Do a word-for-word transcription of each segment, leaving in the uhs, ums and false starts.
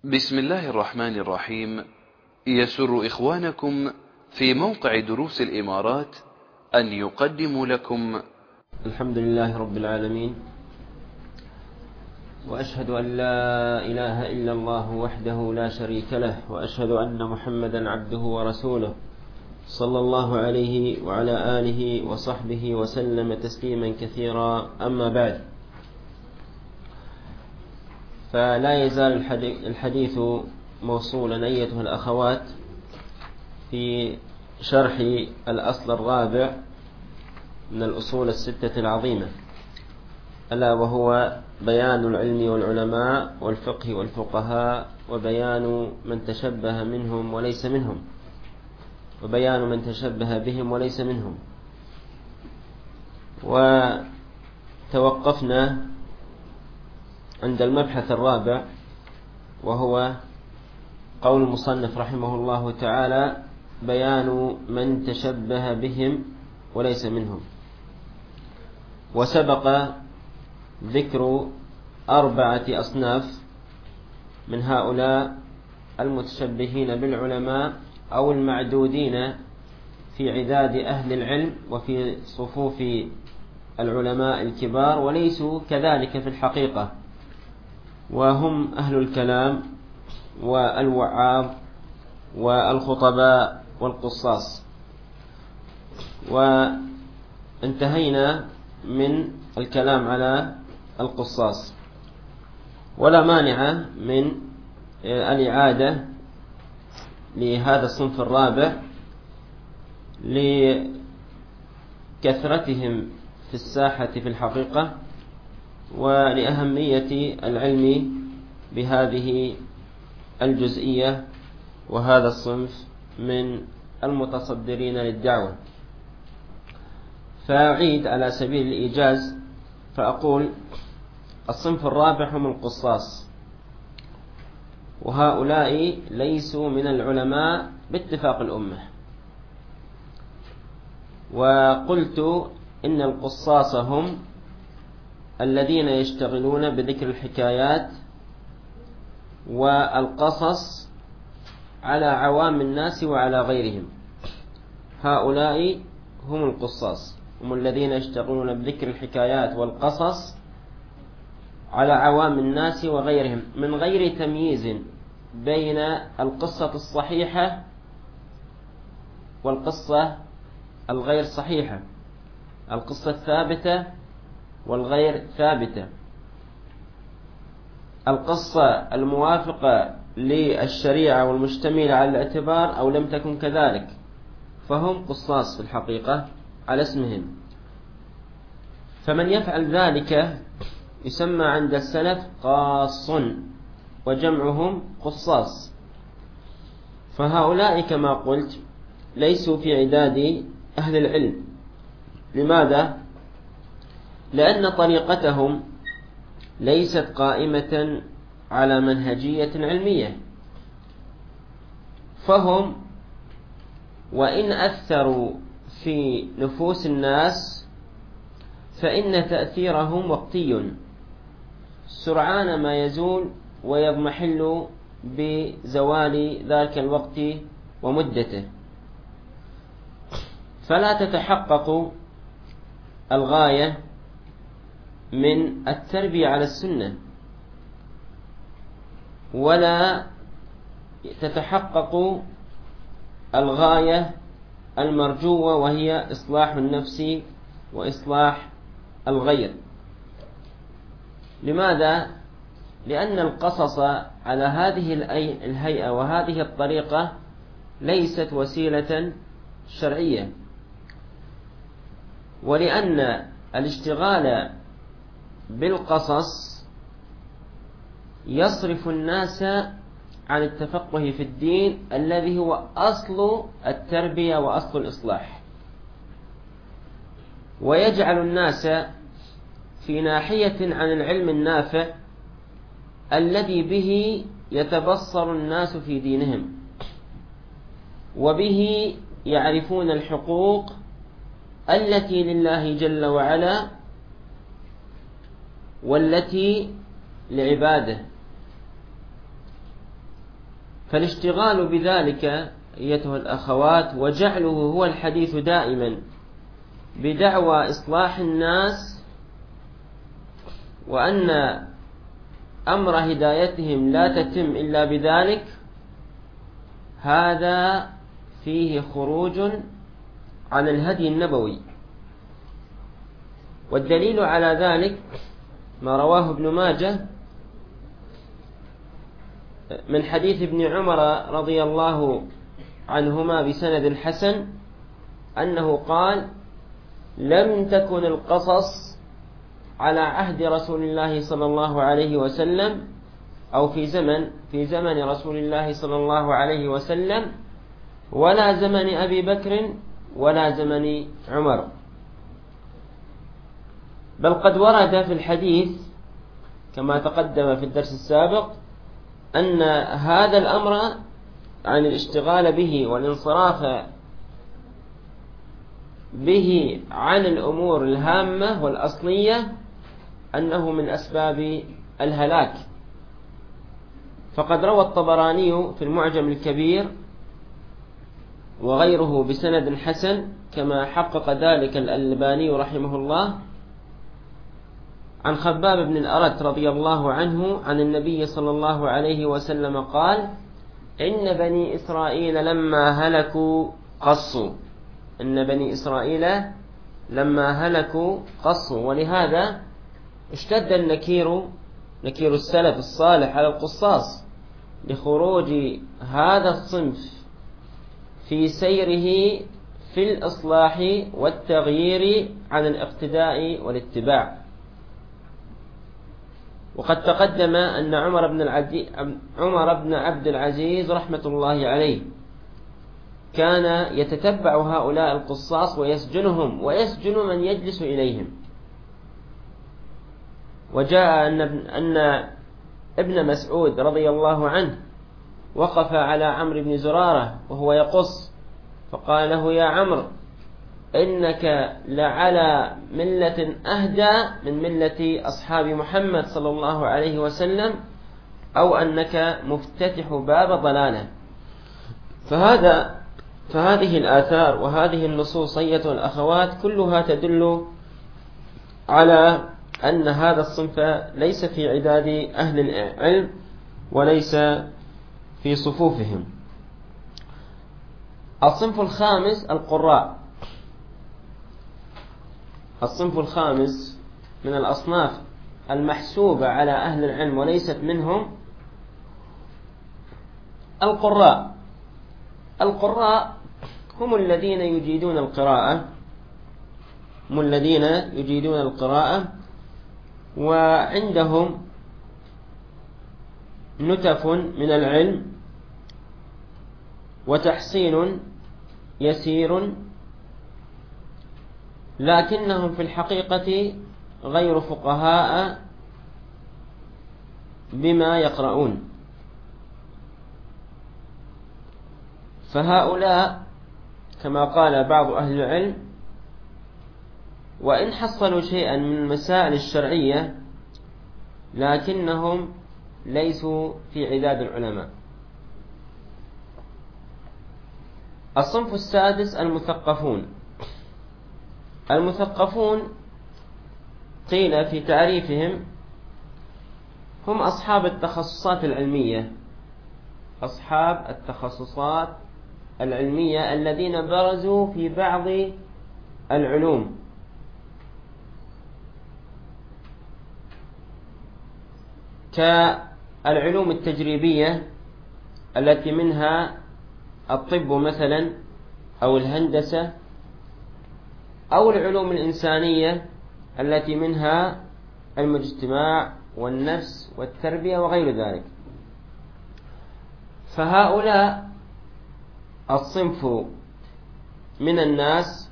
بسم الله الرحمن الرحيم. يسر إخوانكم في موقع دروس الإمارات أن يقدموا لكم الحمد لله رب العالمين، وأشهد أن لا إله إلا الله وحده لا شريك له، وأشهد أن محمدا عبده ورسوله صلى الله عليه وعلى آله وصحبه وسلم تسليما كثيرا. أما بعد، فلا يزال الحديث موصولا أيتها الأخوات في شرح الأصل الرابع من الأصول الستة العظيمة، ألا وهو بيان العلم والعلماء والفقه والفقهاء، وبيان من تشبه منهم وليس منهم، وبيان من تشبه بهم وليس منهم. وتوقفنا عند المبحث الرابع، وهو قول المصنف رحمه الله تعالى: بيان من تشبه بهم وليس منهم. وسبق ذكر أربعة أصناف من هؤلاء المتشبهين بالعلماء أو المعدودين في عداد أهل العلم وفي صفوف العلماء الكبار، وليسوا كذلك في الحقيقة، وهم أهل الكلام والوعاظ والخطباء والقصاص. وانتهينا من الكلام على القصاص، ولا مانع من الإعادة لهذا الصنف الرابع لكثرتهم في الساحة في الحقيقة، ولأهمية العلم بهذه الجزئية وهذا الصنف من المتصدرين للدعوة. فأعيد على سبيل الإيجاز فأقول: الصنف الرابع هم القصاص، وهؤلاء ليسوا من العلماء باتفاق الأمة. وقلت إن القصاص هم الذين يشتغلون بذكر الحكايات والقصص على عوام الناس وعلى غيرهم. هؤلاء هم القصاص، هم الذين يشتغلون بذكر الحكايات والقصص على عوام الناس وغيرهم، من غير تمييز بين القصة الصحيحة والقصة الغير صحيحة، القصة الثابتة والغير ثابتة، القصة الموافقة للشريعة والمشتملة على الاعتبار أو لم تكن كذلك، فهم قصاص في الحقيقة على اسمهم. فمن يفعل ذلك يسمى عند السلف قاص، وجمعهم قصاص. فهؤلاء كما قلت ليسوا في عداد أهل العلم. لماذا؟ لأن طريقتهم ليست قائمة على منهجية علمية، فهم وإن أثروا في نفوس الناس فإن تأثيرهم وقتي، سرعان ما يزول ويضمحل بزوال ذلك الوقت ومدته، فلا تتحقق الغاية من التربية على السنة، ولا تتحقق الغاية المرجوة وهي إصلاح النفس وإصلاح الغير. لماذا؟ لأن القصص على هذه الهيئة وهذه الطريقة ليست وسيلة شرعية، ولأن الاشتغال بالقصص يصرف الناس عن التفقه في الدين الذي هو أصل التربية وأصل الإصلاح، ويجعل الناس في ناحية عن العلم النافع الذي به يتبصر الناس في دينهم، وبه يعرفون الحقوق التي لله جل وعلا والتي لعباده. فالاشتغال بذلك أيتها الأخوات وجعله هو الحديث دائما بدعوى إصلاح الناس وأن أمر هدايتهم لا تتم إلا بذلك، هذا فيه خروج عن الهدي النبوي. والدليل على ذلك ما رواه ابن ماجه من حديث ابن عمر رضي الله عنهما بسند حسن أنه قال: لم تكن القصص على عهد رسول الله صلى الله عليه وسلم أو في زمن في زمن رسول الله صلى الله عليه وسلم ولا زمن أبي بكر ولا زمن عمر، بل قد ورد في الحديث كما تقدم في الدرس السابق أن هذا الأمر عن الاشتغال به والانصراف به عن الأمور الهامة والأصلية أنه من أسباب الهلاك. فقد روى الطبراني في المعجم الكبير وغيره بسند حسن كما حقق ذلك الألباني رحمه الله عن خباب بن الأرت رضي الله عنه عن النبي صلى الله عليه وسلم قال: إن بني إسرائيل لما هلكوا قصوا إن بني إسرائيل لما هلكوا قصوا. ولهذا اشتد النكير نكير السلف الصالح على القصاص لخروج هذا الصنف في سيره في الإصلاح والتغيير عن الاقتداء والاتباع. وقد تقدم أن عمر بن العدي عمر بن عبد العزيز رحمة الله عليه كان يتتبع هؤلاء القصاص ويسجنهم ويسجن من يجلس إليهم. وجاء أن أن ابن مسعود رضي الله عنه وقف على عمرو بن زرارة وهو يقص فقال له: يا عمرو إنك لعلى ملة أهدى من ملة أصحاب محمد صلى الله عليه وسلم أو أنك مفتتح باب ضلالة. فهذا فهذه الآثار وهذه النصوص أيتها الأخوات كلها تدل على أن هذا الصنف ليس في عداد أهل العلم وليس في صفوفهم. الصنف الخامس القراء. الصنف الخامس من الأصناف المحسوبة على أهل العلم وليست منهم القراء. القراء هم الذين يجيدون القراءة هم الذين يجيدون القراءة وعندهم نتف من العلم وتحصيل يسير، لكنهم في الحقيقة غير فقهاء بما يقرؤون. فهؤلاء كما قال بعض أهل العلم: وإن حصلوا شيئا من المسائل الشرعية لكنهم ليسوا في عداد العلماء. الصنف السادس المثقفون. المثقفون قيل في تعريفهم هم أصحاب التخصصات العلمية أصحاب التخصصات العلمية الذين برزوا في بعض العلوم كالعلوم التجريبية التي منها الطب مثلا أو الهندسة، أو العلوم الإنسانية التي منها المجتمع والنفس والتربية وغير ذلك. فهؤلاء الصنف من الناس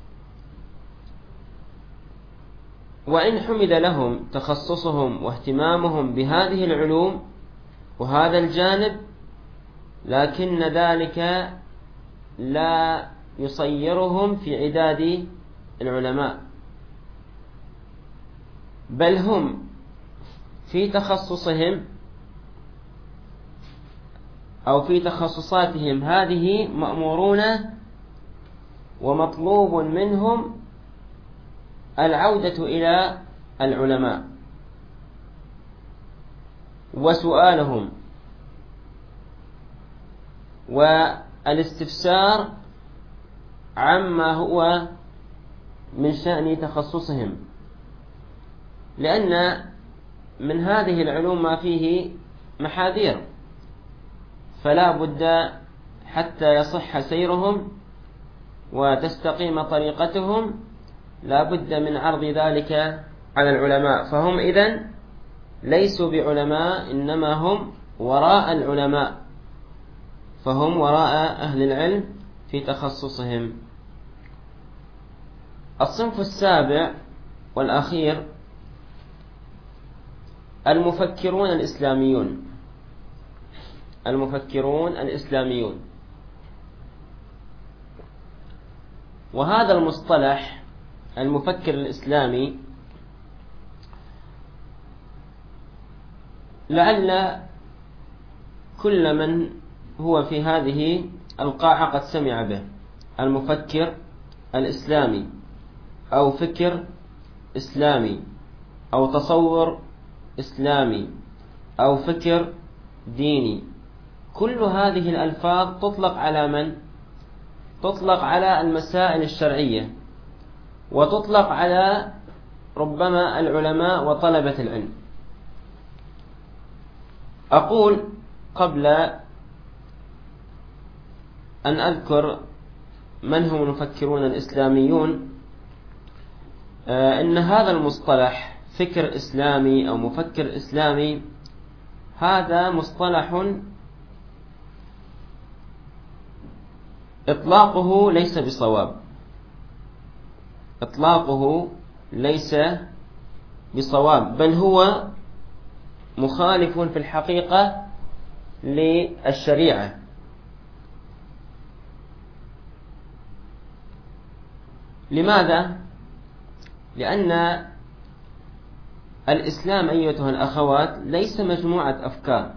وإن حمد لهم تخصصهم واهتمامهم بهذه العلوم وهذا الجانب، لكن ذلك لا يصيرهم في عداد العلماء، بل هم في تخصصهم أو في تخصصاتهم هذه مأمورون ومطلوب منهم العودة إلى العلماء وسؤالهم والاستفسار عما هو من شأن تخصصهم، لأن من هذه العلوم ما فيه محاذير، فلا بد حتى يصح سيرهم وتستقيم طريقتهم لا بد من عرض ذلك على العلماء. فهم إذن ليسوا بعلماء، إنما هم وراء العلماء، فهم وراء أهل العلم في تخصصهم. الصنف السابع والأخير المفكرون الإسلاميون. المفكرون الإسلاميون، وهذا المصطلح المفكر الإسلامي لعل كل من هو في هذه القاعة قد سمع به. المفكر الإسلامي أو فكر إسلامي أو تصور إسلامي أو فكر ديني، كل هذه الألفاظ تطلق على من؟ تطلق على المسائل الشرعية، وتطلق على ربما العلماء وطلبة العلم. أقول قبل أن أذكر من هم المفكرون الإسلاميون إن هذا المصطلح فكر إسلامي أو مفكر إسلامي هذا مصطلح إطلاقه ليس بصواب، إطلاقه ليس بصواب، بل هو مخالف في الحقيقة للشريعة. لماذا؟ لأن الإسلام أيتها الأخوات ليس مجموعة أفكار.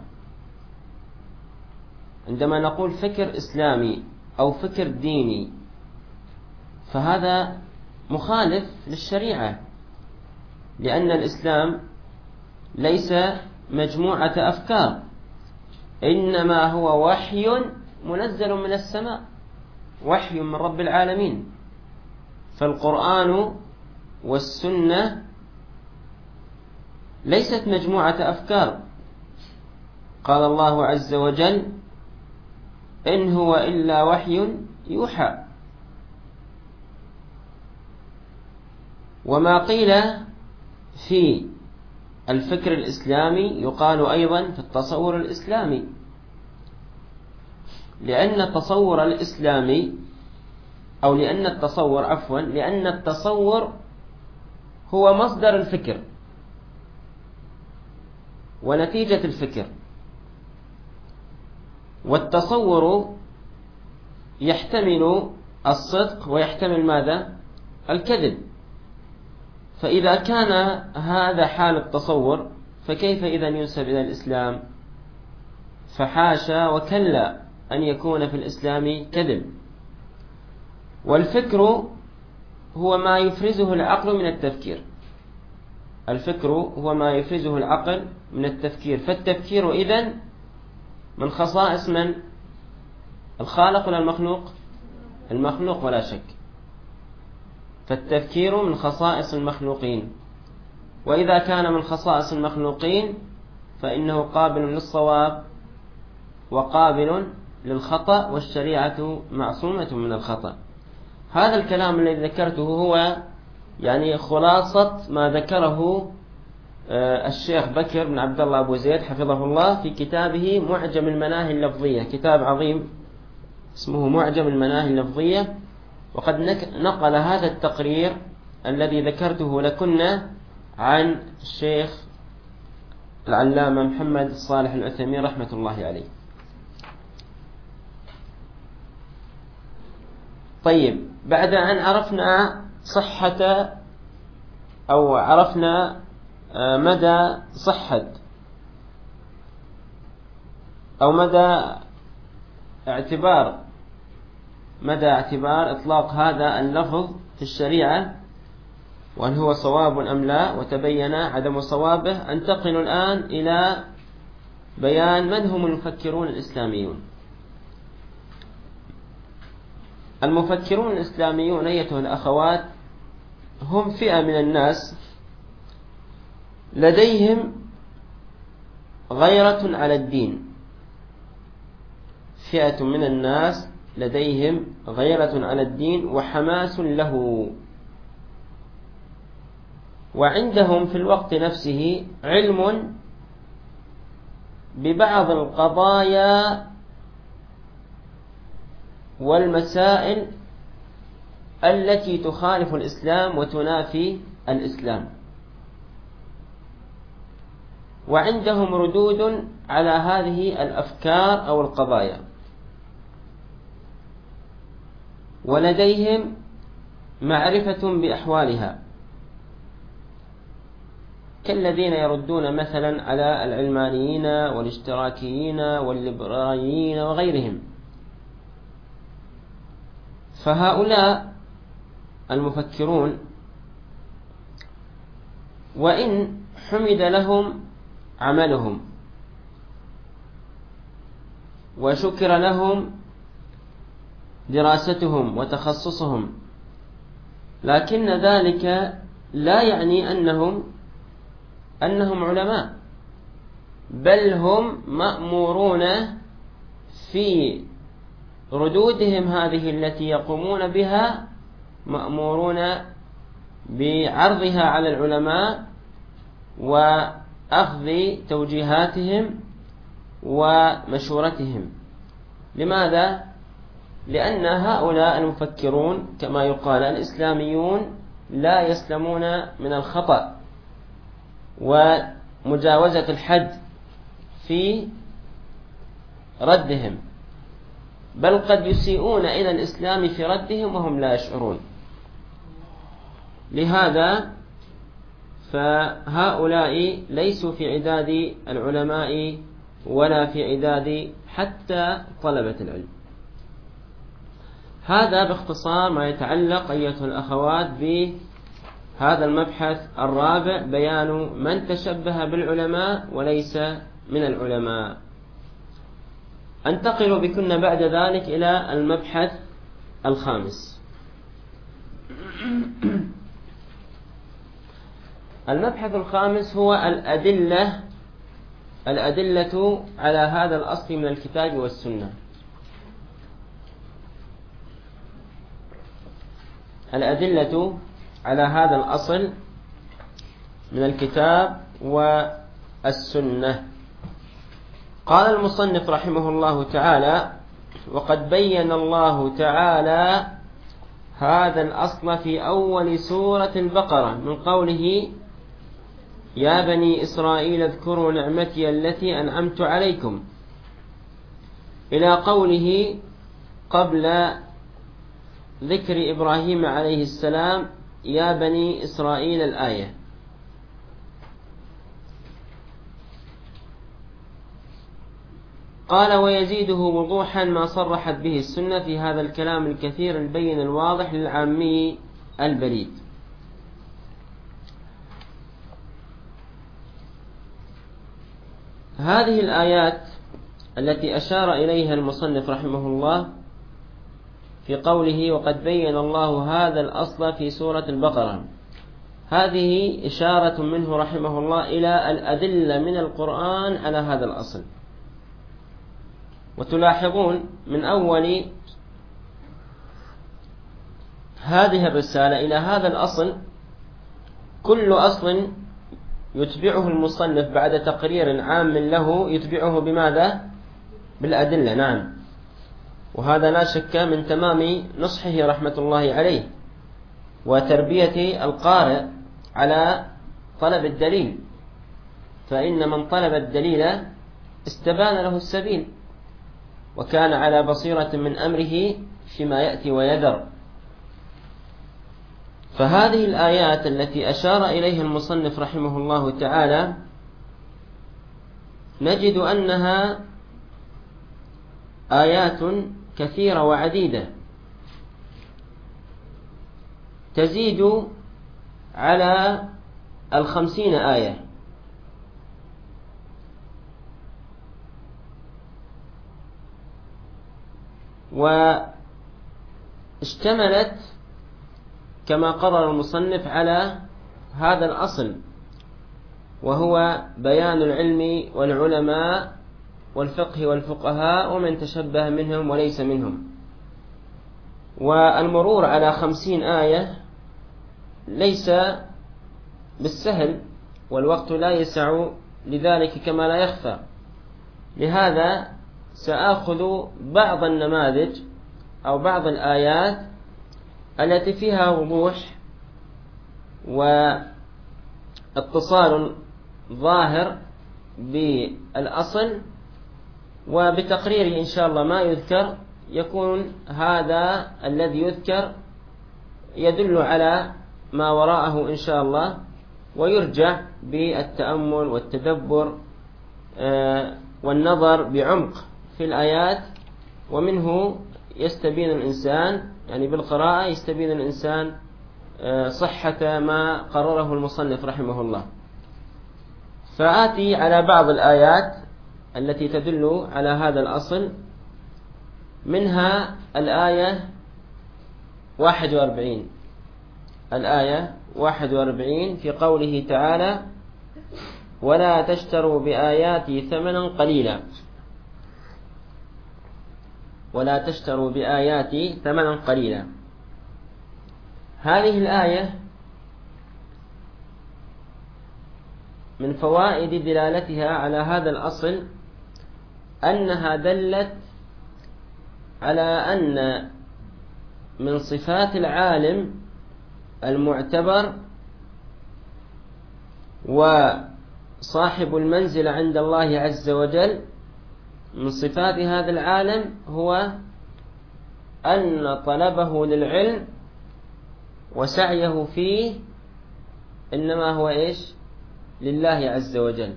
عندما نقول فكر إسلامي أو فكر ديني فهذا مخالف للشريعة، لأن الإسلام ليس مجموعة أفكار، إنما هو وحي منزل من السماء، وحي من رب العالمين. فالقرآن والسنة ليست مجموعة أفكار. قال الله عز وجل: إن هو إلا وحي يوحى. وما قيل في الفكر الإسلامي يقال أيضا في التصور الإسلامي، لأن التصور الإسلامي أو لأن التصور عفوا لأن التصور هو مصدر الفكر ونتيجة الفكر، والتصور يحتمل الصدق ويحتمل ماذا؟ الكذب. فإذا كان هذا حال التصور فكيف إذن ينسب إلى الإسلام؟ فحاشا وكلا أن يكون في الإسلام كذب. والفكر هو ما يفرزه العقل من التفكير، الفكر هو ما يفرزه العقل من التفكير. فالتفكير إذن من خصائص من؟ الخالق ولا المخلوق؟ المخلوق ولا شك. فالتفكير من خصائص المخلوقين، وإذا كان من خصائص المخلوقين فإنه قابل للصواب وقابل للخطأ، والشريعة معصومة من الخطأ. هذا الكلام الذي ذكرته هو يعني خلاصة ما ذكره الشيخ بكر بن عبد الله أبو زيد حفظه الله في كتابه معجم المناهي اللفظية، كتاب عظيم اسمه معجم المناهي اللفظية. وقد نقل هذا التقرير الذي ذكرته لكنا عن الشيخ العلامة محمد صالح العثيمين رحمة الله عليه. طيب، بعد أن عرفنا صحة أو عرفنا مدى صحة أو مدى اعتبار مدى اعتبار إطلاق هذا اللفظ في الشريعة وأن هو صواب أم لا، وتبين عدم صوابه، أنتقل الآن إلى بيان من هم المفكرون الإسلاميون. المفكرون الإسلاميون أيتها الأخوات هم فئة من الناس لديهم غيرة على الدين، فئة من الناس لديهم غيرة على الدين وحماس له، وعندهم في الوقت نفسه علم ببعض القضايا والمسائل التي تخالف الإسلام وتنافي الإسلام، وعندهم ردود على هذه الأفكار أو القضايا، ولديهم معرفة بأحوالها، كالذين يردون مثلا على العلمانيين والاشتراكيين والليبراليين وغيرهم. فهؤلاء المفكرون وإن حمد لهم عملهم وشكر لهم دراستهم وتخصصهم، لكن ذلك لا يعني أنهم أنهم علماء، بل هم مأمورون في ردودهم هذه التي يقومون بها، مأمورون بعرضها على العلماء وأخذ توجيهاتهم ومشورتهم. لماذا؟ لأن هؤلاء المفكرون كما يقال الإسلاميون لا يسلمون من الخطأ ومجاوزة الحد في ردهم، بل قد يسيئون إلى الإسلام في ردهم وهم لا يشعرون. لهذا فهؤلاء ليسوا في عداد العلماء ولا في عداد حتى طلبة العلم. هذا باختصار ما يتعلق أيها الأخوات بهذا المبحث الرابع، بيان من تشبه بالعلماء وليس من العلماء. أنتقل بكن بعد ذلك إلى المبحث الخامس. المبحث الخامس هو الأدلة الأدلة على هذا الأصل من الكتاب والسنة. الأدلة على هذا الأصل من الكتاب والسنة. قال المصنف رحمه الله تعالى: وقد بين الله تعالى هذا الأصل في أول سورة البقرة من قوله: يا بني إسرائيل اذكروا نعمتي التي أنعمت عليكم، إلى قوله قبل ذكر إبراهيم عليه السلام: يا بني إسرائيل الآية. قال: ويزيده وضوحا ما صرحت به السنة في هذا الكلام الكثير البين الواضح للعامي البليد. هذه الآيات التي أشار إليها المصنف رحمه الله في قوله: وقد بين الله هذا الأصل في سورة البقرة، هذه إشارة منه رحمه الله إلى الأدلة من القرآن على هذا الأصل. وتلاحظون من أول هذه الرسالة إلى هذا الأصل كل أصل يتبعه المصنف بعد تقرير عام له يتبعه بماذا؟ بالأدلة. نعم، وهذا لا شك من تمام نصحه رحمة الله عليه وتربية القارئ على طلب الدليل، فإن من طلب الدليل استبان له السبيل وكان على بصيرة من أمره فيما يأتي ويذر. فهذه الآيات التي أشار إليها المصنف رحمه الله تعالى نجد أنها آيات كثيرة وعديدة تزيد على الخمسين آية، واشتملت كما قرر المصنف على هذا الأصل، وهو بيان العلم والعلماء والفقه والفقهاء ومن تشبه منهم وليس منهم. والمرور على خمسين آية ليس بالسهل، والوقت لا يسع لذلك كما لا يخفى. لهذا سآخذ بعض النماذج أو بعض الآيات التي فيها وضوح واتصال ظاهر بالأصل، وبتقرير إن شاء الله ما يذكر يكون هذا الذي يذكر يدل على ما وراءه إن شاء الله، ويرجع بالتأمل والتدبر والنظر بعمق في الآيات، ومنه يستبين الإنسان يعني بالقراءة يستبين الإنسان صحة ما قرره المصنف رحمه الله. فآتي على بعض الآيات التي تدل على هذا الأصل، منها الآية واحد وأربعين الآية واحد وأربعين في قوله تعالى: ولا تشتروا بآياتي ثمنا قليلا. ولا تشتروا بآياتي ثمنا قليلا. هذه الآية من فوائد دلالتها على هذا الأصل أنها دلت على أن من صفات العالم المعتبر وصاحب المنزل عند الله عز وجل، من صفات هذا العالم هو أن طلبه للعلم وسعيه فيه إنما هو إيش؟ لله عز وجل.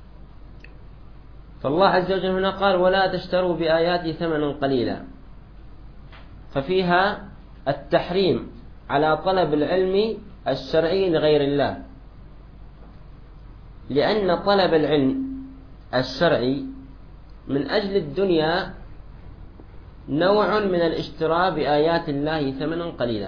فالله عز وجل هنا قال: ولا تشتروا بآياتي ثمنا قليلا، ففيها التحريم على طلب العلم الشرعي لغير الله، لأن طلب العلم الشرعي من أجل الدنيا نوع من الاشتراء بآيات الله ثمنا قليلا.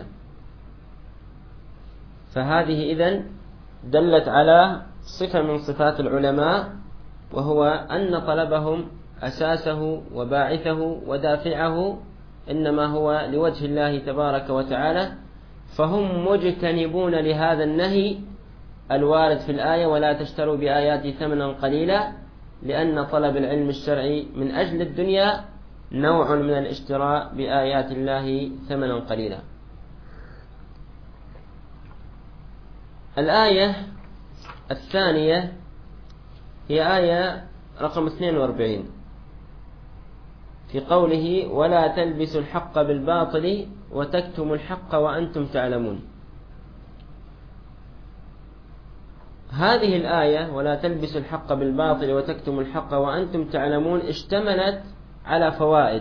فهذه إذن دلت على صفة من صفات العلماء، وهو أن طلبهم أساسه وباعثه ودافعه إنما هو لوجه الله تبارك وتعالى، فهم مجتنبون لهذا النهي الوارد في الآية: ولا تشتروا بآياتي ثمنا قليلا، لأن طلب العلم الشرعي من أجل الدنيا نوع من الاشتراء بآيات الله ثمنا قليلا. الآية الثانية هي آية رقم اثنين وأربعين في قوله: ولا تلبسوا الحق بالباطل وتكتموا الحق وأنتم تعلمون. هذه الآية ولا تلبسوا الحق بالباطل وتكتموا الحق وأنتم تعلمون اشتملت على فوائد،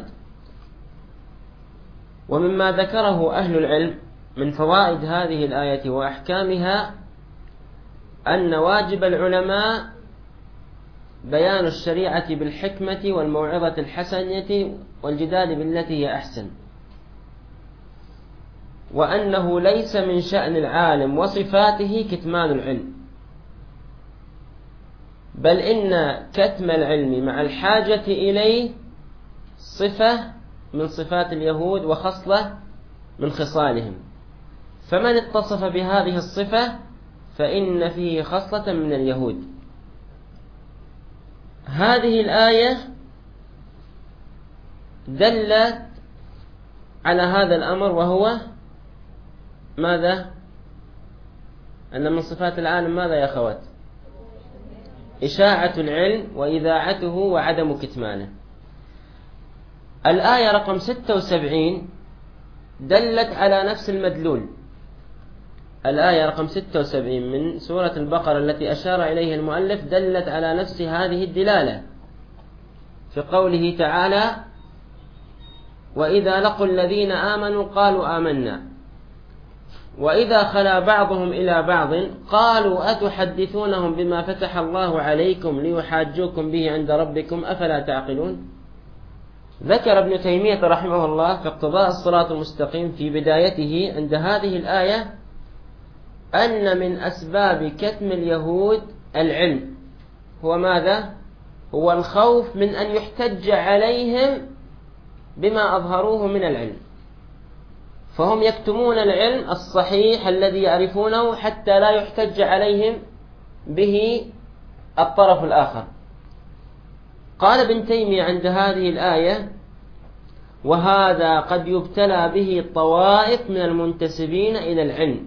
ومما ذكره أهل العلم من فوائد هذه الآية وأحكامها أن واجب العلماء بيان الشريعة بالحكمة والموعظة الحسنة والجدال بالتي هي أحسن، وأنه ليس من شأن العالم وصفاته كتمان العلم، بل إن كتم العلم مع الحاجة إليه صفة من صفات اليهود وخصلة من خصالهم، فمن اتصف بهذه الصفة فإن فيه خصلة من اليهود. هذه الآية دلت على هذا الأمر، وهو ماذا؟ أن من صفات العالم ماذا يا أخوات؟ إشاعة العلم وإذاعته وعدم كتمانه. الآية رقم ستة وسبعين دلت على نفس المدلول. الآية رقم ستة وسبعين من سورة البقرة التي أشار إليها المؤلف دلت على نفس هذه الدلالة في قوله تعالى: وإذا لقوا الذين آمنوا قالوا آمنا وإذا خلا بعضهم إلى بعض قالوا أتحدثونهم بما فتح الله عليكم ليحاجوكم به عند ربكم أفلا تعقلون. ذكر ابن تيمية رحمه الله في اقتضاء الصراط المستقيم في بدايته عند هذه الآية أن من أسباب كتم اليهود العلم. هو ماذا؟ هو الخوف من أن يحتج عليهم بما أظهروه من العلم، فهم يكتمون العلم الصحيح الذي يعرفونه حتى لا يحتج عليهم به الطرف الآخر. قال ابن تيمية عند هذه الآية: وهذا قد يبتلى به طوائف من المنتسبين إلى العلم،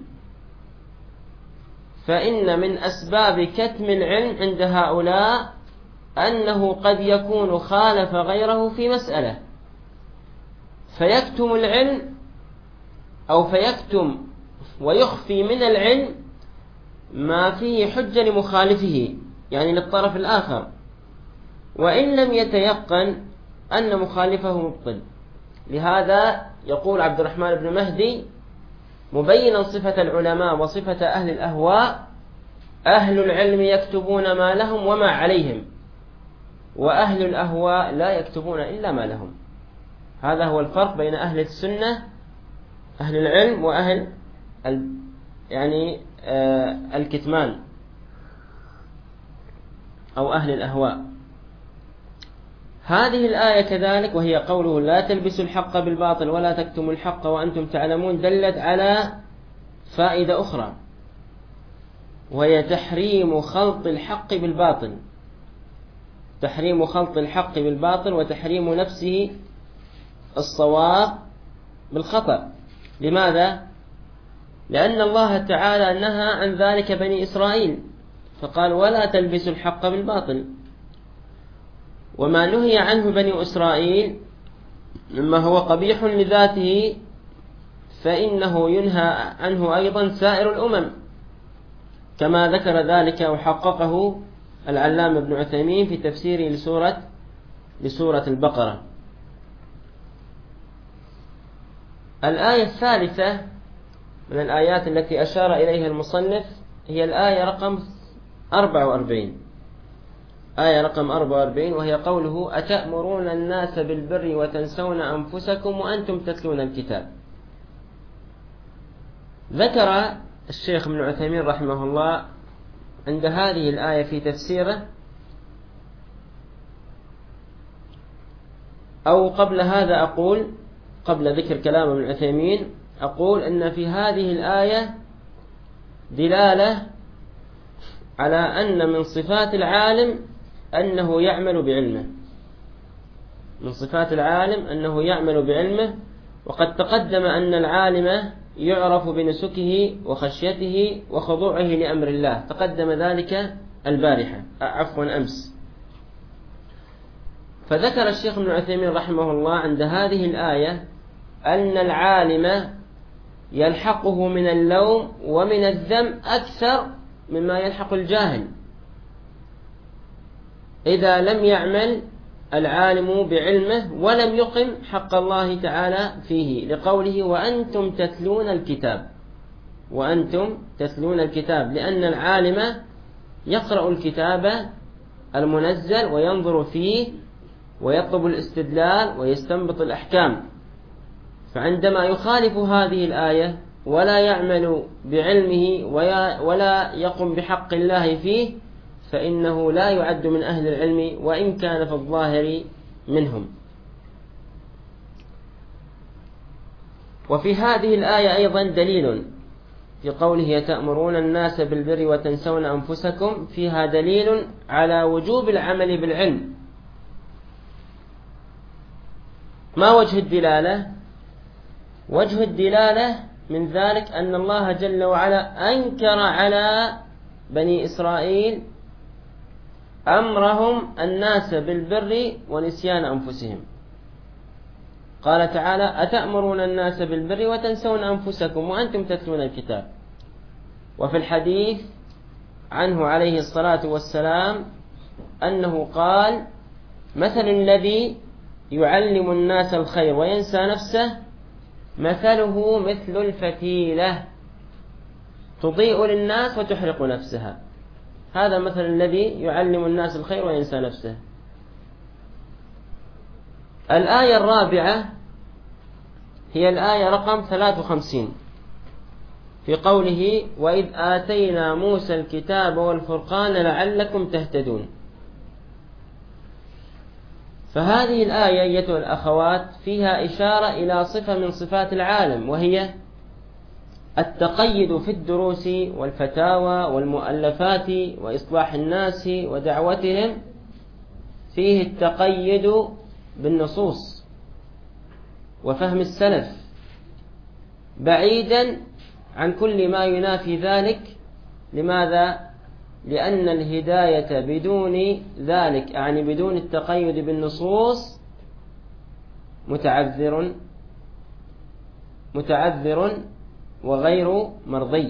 فإن من أسباب كتم العلم عند هؤلاء أنه قد يكون خالف غيره في مسألة فيكتم العلم أو فيكتم ويخفي من العلم ما فيه حجة لمخالفه، يعني للطرف الآخر، وإن لم يتيقن أن مخالفه مبطل. لهذا يقول عبد الرحمن بن مهدي مبينا صفة العلماء وصفة أهل الأهواء: أهل العلم يكتبون ما لهم وما عليهم، وأهل الأهواء لا يكتبون إلا ما لهم. هذا هو الفرق بين أهل السنة أهل العلم وأهل يعني آه الكتمان أو أهل الأهواء. هذه الآية كذلك وهي قوله: لا تلبسوا الحق بالباطل ولا تكتموا الحق وأنتم تعلمون، دلت على فائدة أخرى وهي تحريم خلط الحق بالباطل، تحريم خلط الحق بالباطل وتحريم نفسه الصواب بالخطأ. لماذا؟ لأن الله تعالى نهى عن ذلك بني إسرائيل فقال: ولا تلبسوا الحق بالباطل. وما نهي عنه بني إسرائيل مما هو قبيح لذاته فإنه ينهى عنه أيضا سائر الأمم، كما ذكر ذلك وحققه العلامة ابن عثيمين في تفسيره لسورة لسورة البقرة. الآية الثالثة من الآيات التي أشار إليها المصنف هي الآية رقم أربعة وأربعين، آية رقم أربعة وأربعين، وهي قوله: أتأمرون الناس بالبر وتنسون أنفسكم وأنتم تتلون الكتاب. ذكر الشيخ ابن عثيمين رحمه الله عند هذه الآية في تفسيره، أو قبل هذا أقول قبل ذكر كلام ابن عثيمين أقول أن في هذه الآية دلالة على أن من صفات العالم أنه يعمل بعلمه، من صفات العالم أنه يعمل بعلمه. وقد تقدم أن العالم يعرف بنسكه وخشيته وخضوعه لأمر الله، تقدم ذلك البارحة عفوا أمس. فذكر الشيخ ابن عثيمين رحمه الله عند هذه الآية أن العالم يلحقه من اللوم ومن الذم أكثر مما يلحق الجاهل إذا لم يعمل العالم بعلمه ولم يقم حق الله تعالى فيه، لقوله: وأنتم تتلون الكتاب، وأنتم تتلون الكتاب، لأن العالم يقرأ الكتاب المنزل وينظر فيه ويطلب الاستدلال ويستنبط الأحكام. فعندما يخالف هذه الآية ولا يعمل بعلمه ولا يقم بحق الله فيه فإنه لا يعد من أهل العلم وإن كان في الظاهر منهم. وفي هذه الآية أيضا دليل في قوله: تأمرون الناس بالبر وتنسون أنفسكم، فيها دليل على وجوب العمل بالعلم. ما وجه الدلالة؟ وجه الدلالة من ذلك أن الله جل وعلا أنكر على بني إسرائيل أمرهم الناس بالبر ونسيان أنفسهم. قال تعالى: أتأمرون الناس بالبر وتنسون أنفسكم وأنتم تتلون الكتاب. وفي الحديث عنه عليه الصلاة والسلام أنه قال: مثل الذي يعلم الناس الخير وينسى نفسه مثله مثل الفتيلة تضيء للناس وتحرق نفسها. هذا مثل الذي يعلم الناس الخير وينسى نفسه. الآية الرابعة هي الآية رقم ثلاثة وخمسين في قوله وإذ آتينا موسى الكتاب والفرقان لعلكم تهتدون. فهذه الآية أيتها الأخوات فيها إشارة إلى صفة من صفات العالم، وهي التقيد في الدروس والفتاوى والمؤلفات وإصلاح الناس ودعوتهم، فيه التقيد بالنصوص وفهم السلف بعيدا عن كل ما ينافي ذلك. لماذا؟ لأن الهداية بدون ذلك، يعني بدون التقيد بالنصوص، متعذر متعذر وغير مرضي.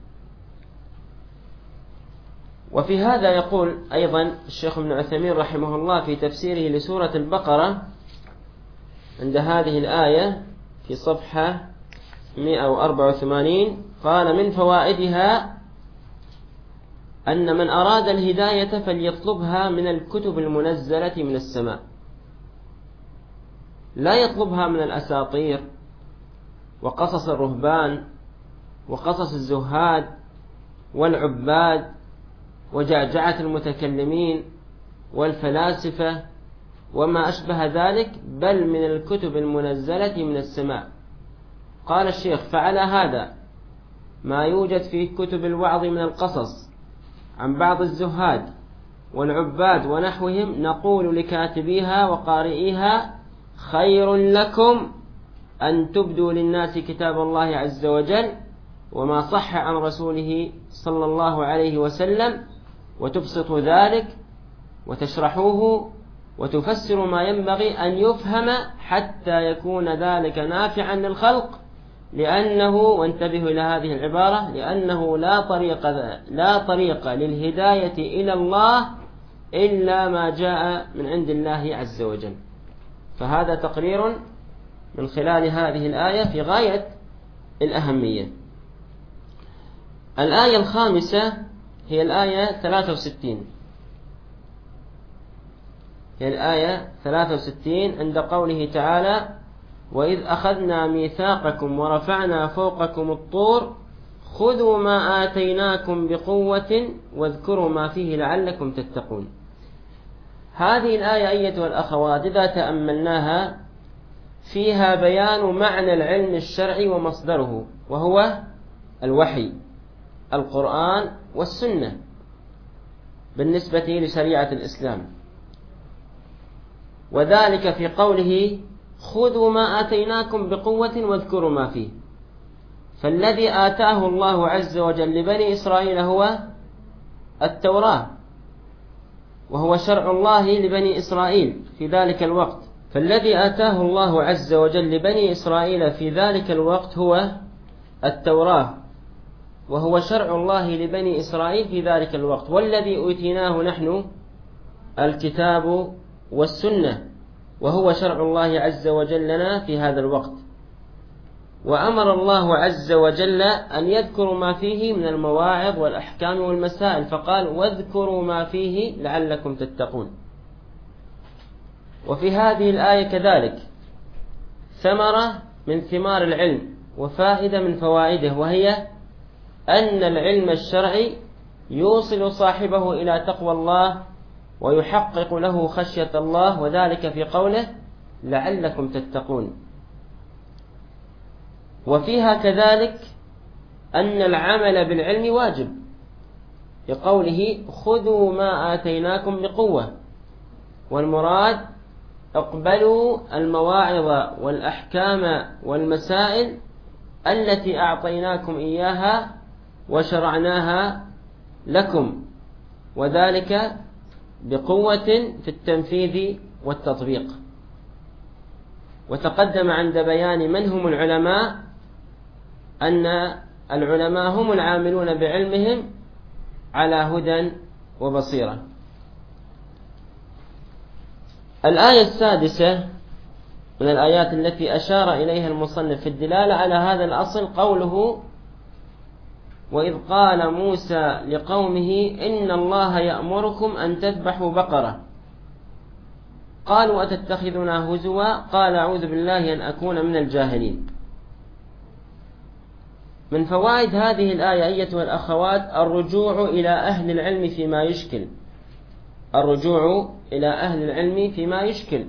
وفي هذا يقول أيضا الشيخ ابن عثيمين رحمه الله في تفسيره لسورة البقرة عند هذه الآية في صفحة مئة وأربعة وثمانين، قال من فوائدها أن من أراد الهداية فليطلبها من الكتب المنزلة من السماء، لا يطلبها من الأساطير وقصص الرهبان وقصص الزهاد والعباد وجعجعة المتكلمين والفلاسفة وما أشبه ذلك، بل من الكتب المنزلة من السماء. قال الشيخ فعلى هذا ما يوجد في كتب الوعظ من القصص عن بعض الزهاد والعباد ونحوهم نقول لكاتبيها وقارئيها خير لكم أن تبدوا للناس كتاب الله عز وجل وما صح عن رسوله صلى الله عليه وسلم، وتبسطوا ذلك وتشرحوه وتفسروا ما ينبغي أن يفهم حتى يكون ذلك نافعا للخلق، لأنه، وانتبهوا إلى هذه العبارة، لأنه لا طريق لا طريق للهداية إلى الله إلا ما جاء من عند الله عز وجل. فهذا تقرير من خلال هذه الآية في غاية الأهمية. الآية الخامسة هي الآية ثلاثة وستين هي الآية ثلاثة وستين عند قوله تعالى وإذ أخذنا ميثاقكم ورفعنا فوقكم الطور خذوا ما آتيناكم بقوة واذكروا ما فيه لعلكم تتقون. هذه الآية أيتها الأخوات إذا تأملناها فيها بيان معنى العلم الشرعي ومصدره، وهو الوحي، القرآن والسنة بالنسبة لشريعة الإسلام، وذلك في قوله خذوا ما آتيناكم بقوة واذكروا ما فيه. فالذي آتاه الله عز وجل لبني إسرائيل هو التوراة، وهو شرع الله لبني إسرائيل في ذلك الوقت. فالذي آتاه الله عز وجل لبني إسرائيل في ذلك الوقت هو التوراة، وهو شرع الله لبني إسرائيل في ذلك الوقت. والذي أوتيناه نحن الكتاب والسنة، وهو شرع الله عز وجل لنا في هذا الوقت. وأمر الله عز وجل أن يذكروا ما فيه من المواعظ والأحكام والمسائل، فقال واذكروا ما فيه لعلكم تتقون. وفي هذه الآية كذلك ثمرة من ثمار العلم وفائدة من فوائده، وهي أن العلم الشرعي يوصل صاحبه إلى تقوى الله ويحقق له خشية الله، وذلك في قوله لعلكم تتقون. وفيها كذلك أن العمل بالعلم واجب، بقوله خذوا ما آتيناكم بقوة، والمراد اقبلوا المواعظ والأحكام والمسائل التي أعطيناكم إياها وشرعناها لكم، وذلك بقوة في التنفيذ والتطبيق. وتقدم عند بيان من هم العلماء أن العلماء هم العاملون بعلمهم على هدى وبصيرة. الآية السادسة من الآيات التي أشار إليها المصنف في الدلالة على هذا الأصل قوله: وإذ قال موسى لقومه إن الله يأمركم أن تذبحوا بقرة، قالوا أتتخذنا هزوا، قال أعوذ بالله أن أكون من الجاهلين. من فوائد هذه الآية أيتها الأخوات الرجوع إلى أهل العلم فيما يشكل، الرجوع إلى أهل العلم فيما يشكل.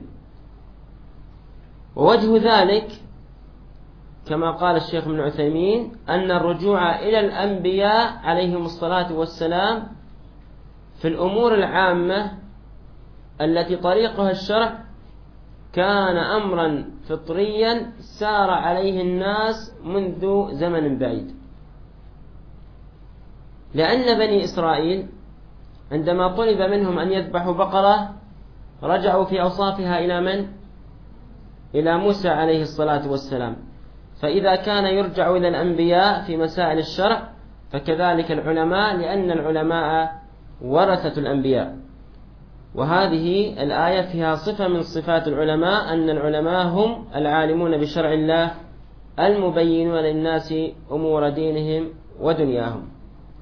ووجه ذلك كما قال الشيخ ابن عثيمين أن الرجوع إلى الأنبياء عليهم الصلاة والسلام في الأمور العامة التي طريقها الشرع كان أمرا فطريا سار عليه الناس منذ زمن بعيد، لأن بني إسرائيل عندما طلب منهم أن يذبحوا بقرة رجعوا في أوصافها إلى من؟ إلى موسى عليه الصلاة والسلام. فإذا كان يرجع إلى الأنبياء في مسائل الشرع فكذلك العلماء، لأن العلماء ورثة الأنبياء. وهذه الآية فيها صفة من صفات العلماء، أن العلماء هم العالمون بشرع الله المبينون للناس أمور دينهم ودنياهم.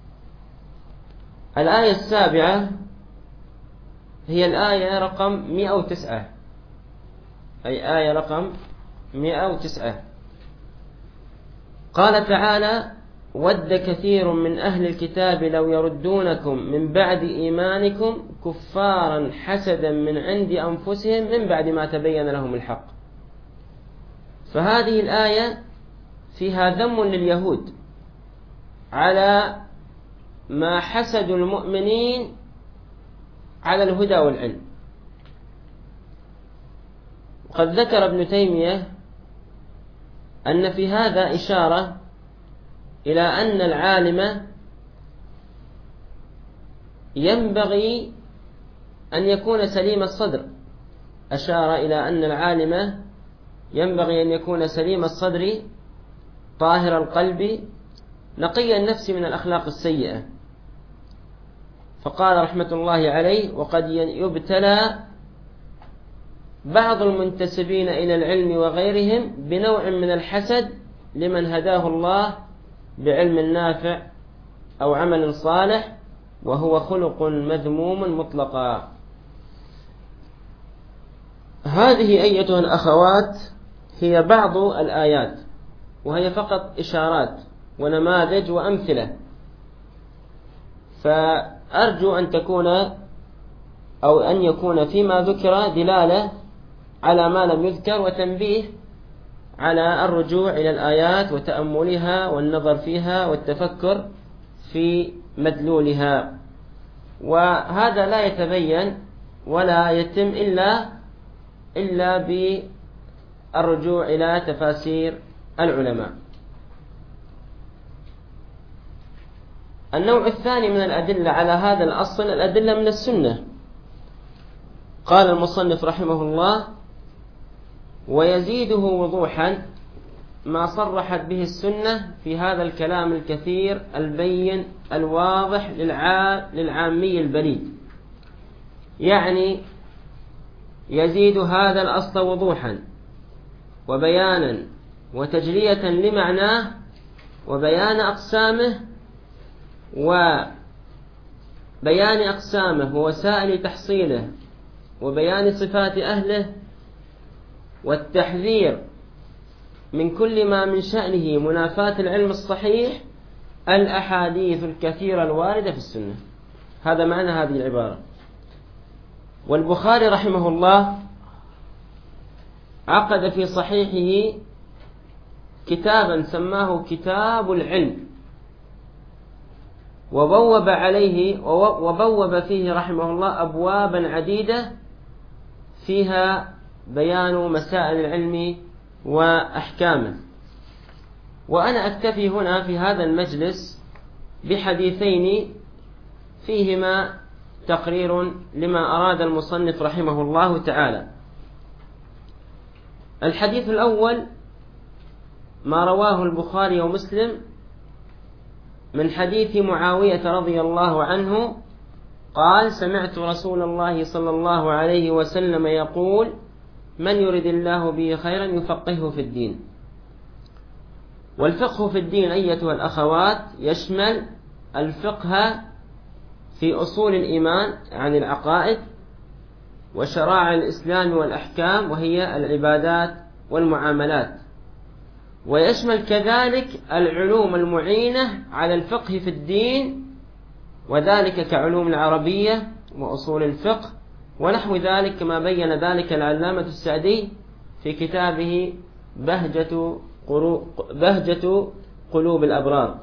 الآية السابعة هي الآية رقم مئة وتسعة، أي آية رقم مئة وتسعة. قال تعالى: ود كثير من أهل الكتاب لو يردونكم من بعد إيمانكم كفارا حسدا من عند أنفسهم من بعد ما تبين لهم الحق. فهذه الآية فيها ذم لليهود على ما حسدوا المؤمنين على الهدى والعلم. وقد ذكر ابن تيمية أن في هذا إشارة إلى أن العالم ينبغي أن يكون سليم الصدر، أشار إلى أن العالم ينبغي أن يكون سليم الصدر طاهر القلب نقي النفس من الأخلاق السيئة. فقال رحمة الله عليه: وقد يبتلى بعض المنتسبين إلى العلم وغيرهم بنوع من الحسد لمن هداه الله بعلم نافع أو عمل صالح، وهو خلق مذموم مطلقا. هذه أيتها الأخوات هي بعض الآيات، وهي فقط إشارات ونماذج وأمثلة، فأرجو أن تكون أو أن يكون فيما ذكر دلالة على ما لم يذكر، وتنبيه على الرجوع إلى الآيات وتأملها والنظر فيها والتفكر في مدلولها. وهذا لا يتبين ولا يتم إلا إلا بالرجوع إلى تفاسير العلماء. النوع الثاني من الأدلة على هذا الأصل الأدلة من السنة. قال المصنف رحمه الله: ويزيده وضوحا ما صرحت به السنة في هذا الكلام الكثير البين الواضح للعامي البليد. يعني يزيد هذا الأصل وضوحا وبيانا وتجلية لمعناه وبيان أقسامه وبيان أقسامه ووسائل تحصيله وبيان صفات أهله، والتحذير من كل ما من شأنه منافاة العلم الصحيح الأحاديث الكثيرة الواردة في السنة. هذا معنى هذه العبارة. والبخاري رحمه الله عقد في صحيحه كتابا سماه كتاب العلم، وبوب عليه وبوب فيه رحمه الله أبوابا عديدة فيها بيان مسائل العلم وأحكامه. وأنا أكتفي هنا في هذا المجلس بحديثين فيهما تقرير لما أراد المصنف رحمه الله تعالى. الحديث الأول ما رواه البخاري ومسلم من حديث معاوية رضي الله عنه قال: سمعت رسول الله صلى الله عليه وسلم يقول: من يرد الله به خيرا يفقهه في الدين. والفقه في الدين أيتها الأخوات يشمل الفقه في أصول الإيمان عن العقائد وشرائع الإسلام والأحكام وهي العبادات والمعاملات، ويشمل كذلك العلوم المعينة على الفقه في الدين، وذلك كعلوم العربية وأصول الفقه ونحو ذلك، كما بين ذلك العلامة السعدي في كتابه بهجة, بهجة قلوب الأبرار.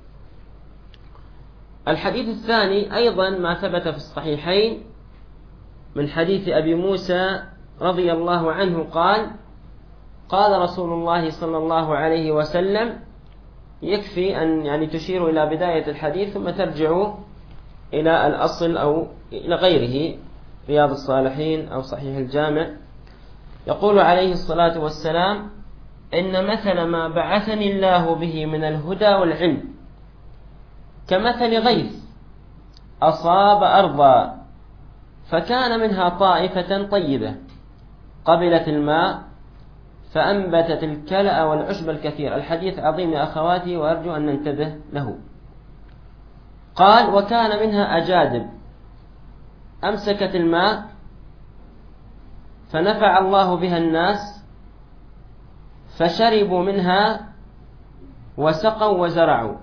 الحديث الثاني أيضا ما ثبت في الصحيحين من حديث أبي موسى رضي الله عنه قال: قال رسول الله صلى الله عليه وسلم، يكفي أن يعني تشير إلى بداية الحديث ثم ترجع إلى الأصل أو إلى غيره، رياض الصالحين أو صحيح الجامع. يقول عليه الصلاة والسلام: إن مثل ما بعثني الله به من الهدى والعلم كمثل غيث أصاب أرضا فكان منها طائفة طيبة قبلت الماء فأنبتت الكلأ والعشب الكثير. الحديث عظيم يا أخواتي وأرجو أن ننتبه له. قال: وكان منها أجادب أمسكت الماء فنفع الله بها الناس فشربوا منها وسقوا وزرعوا.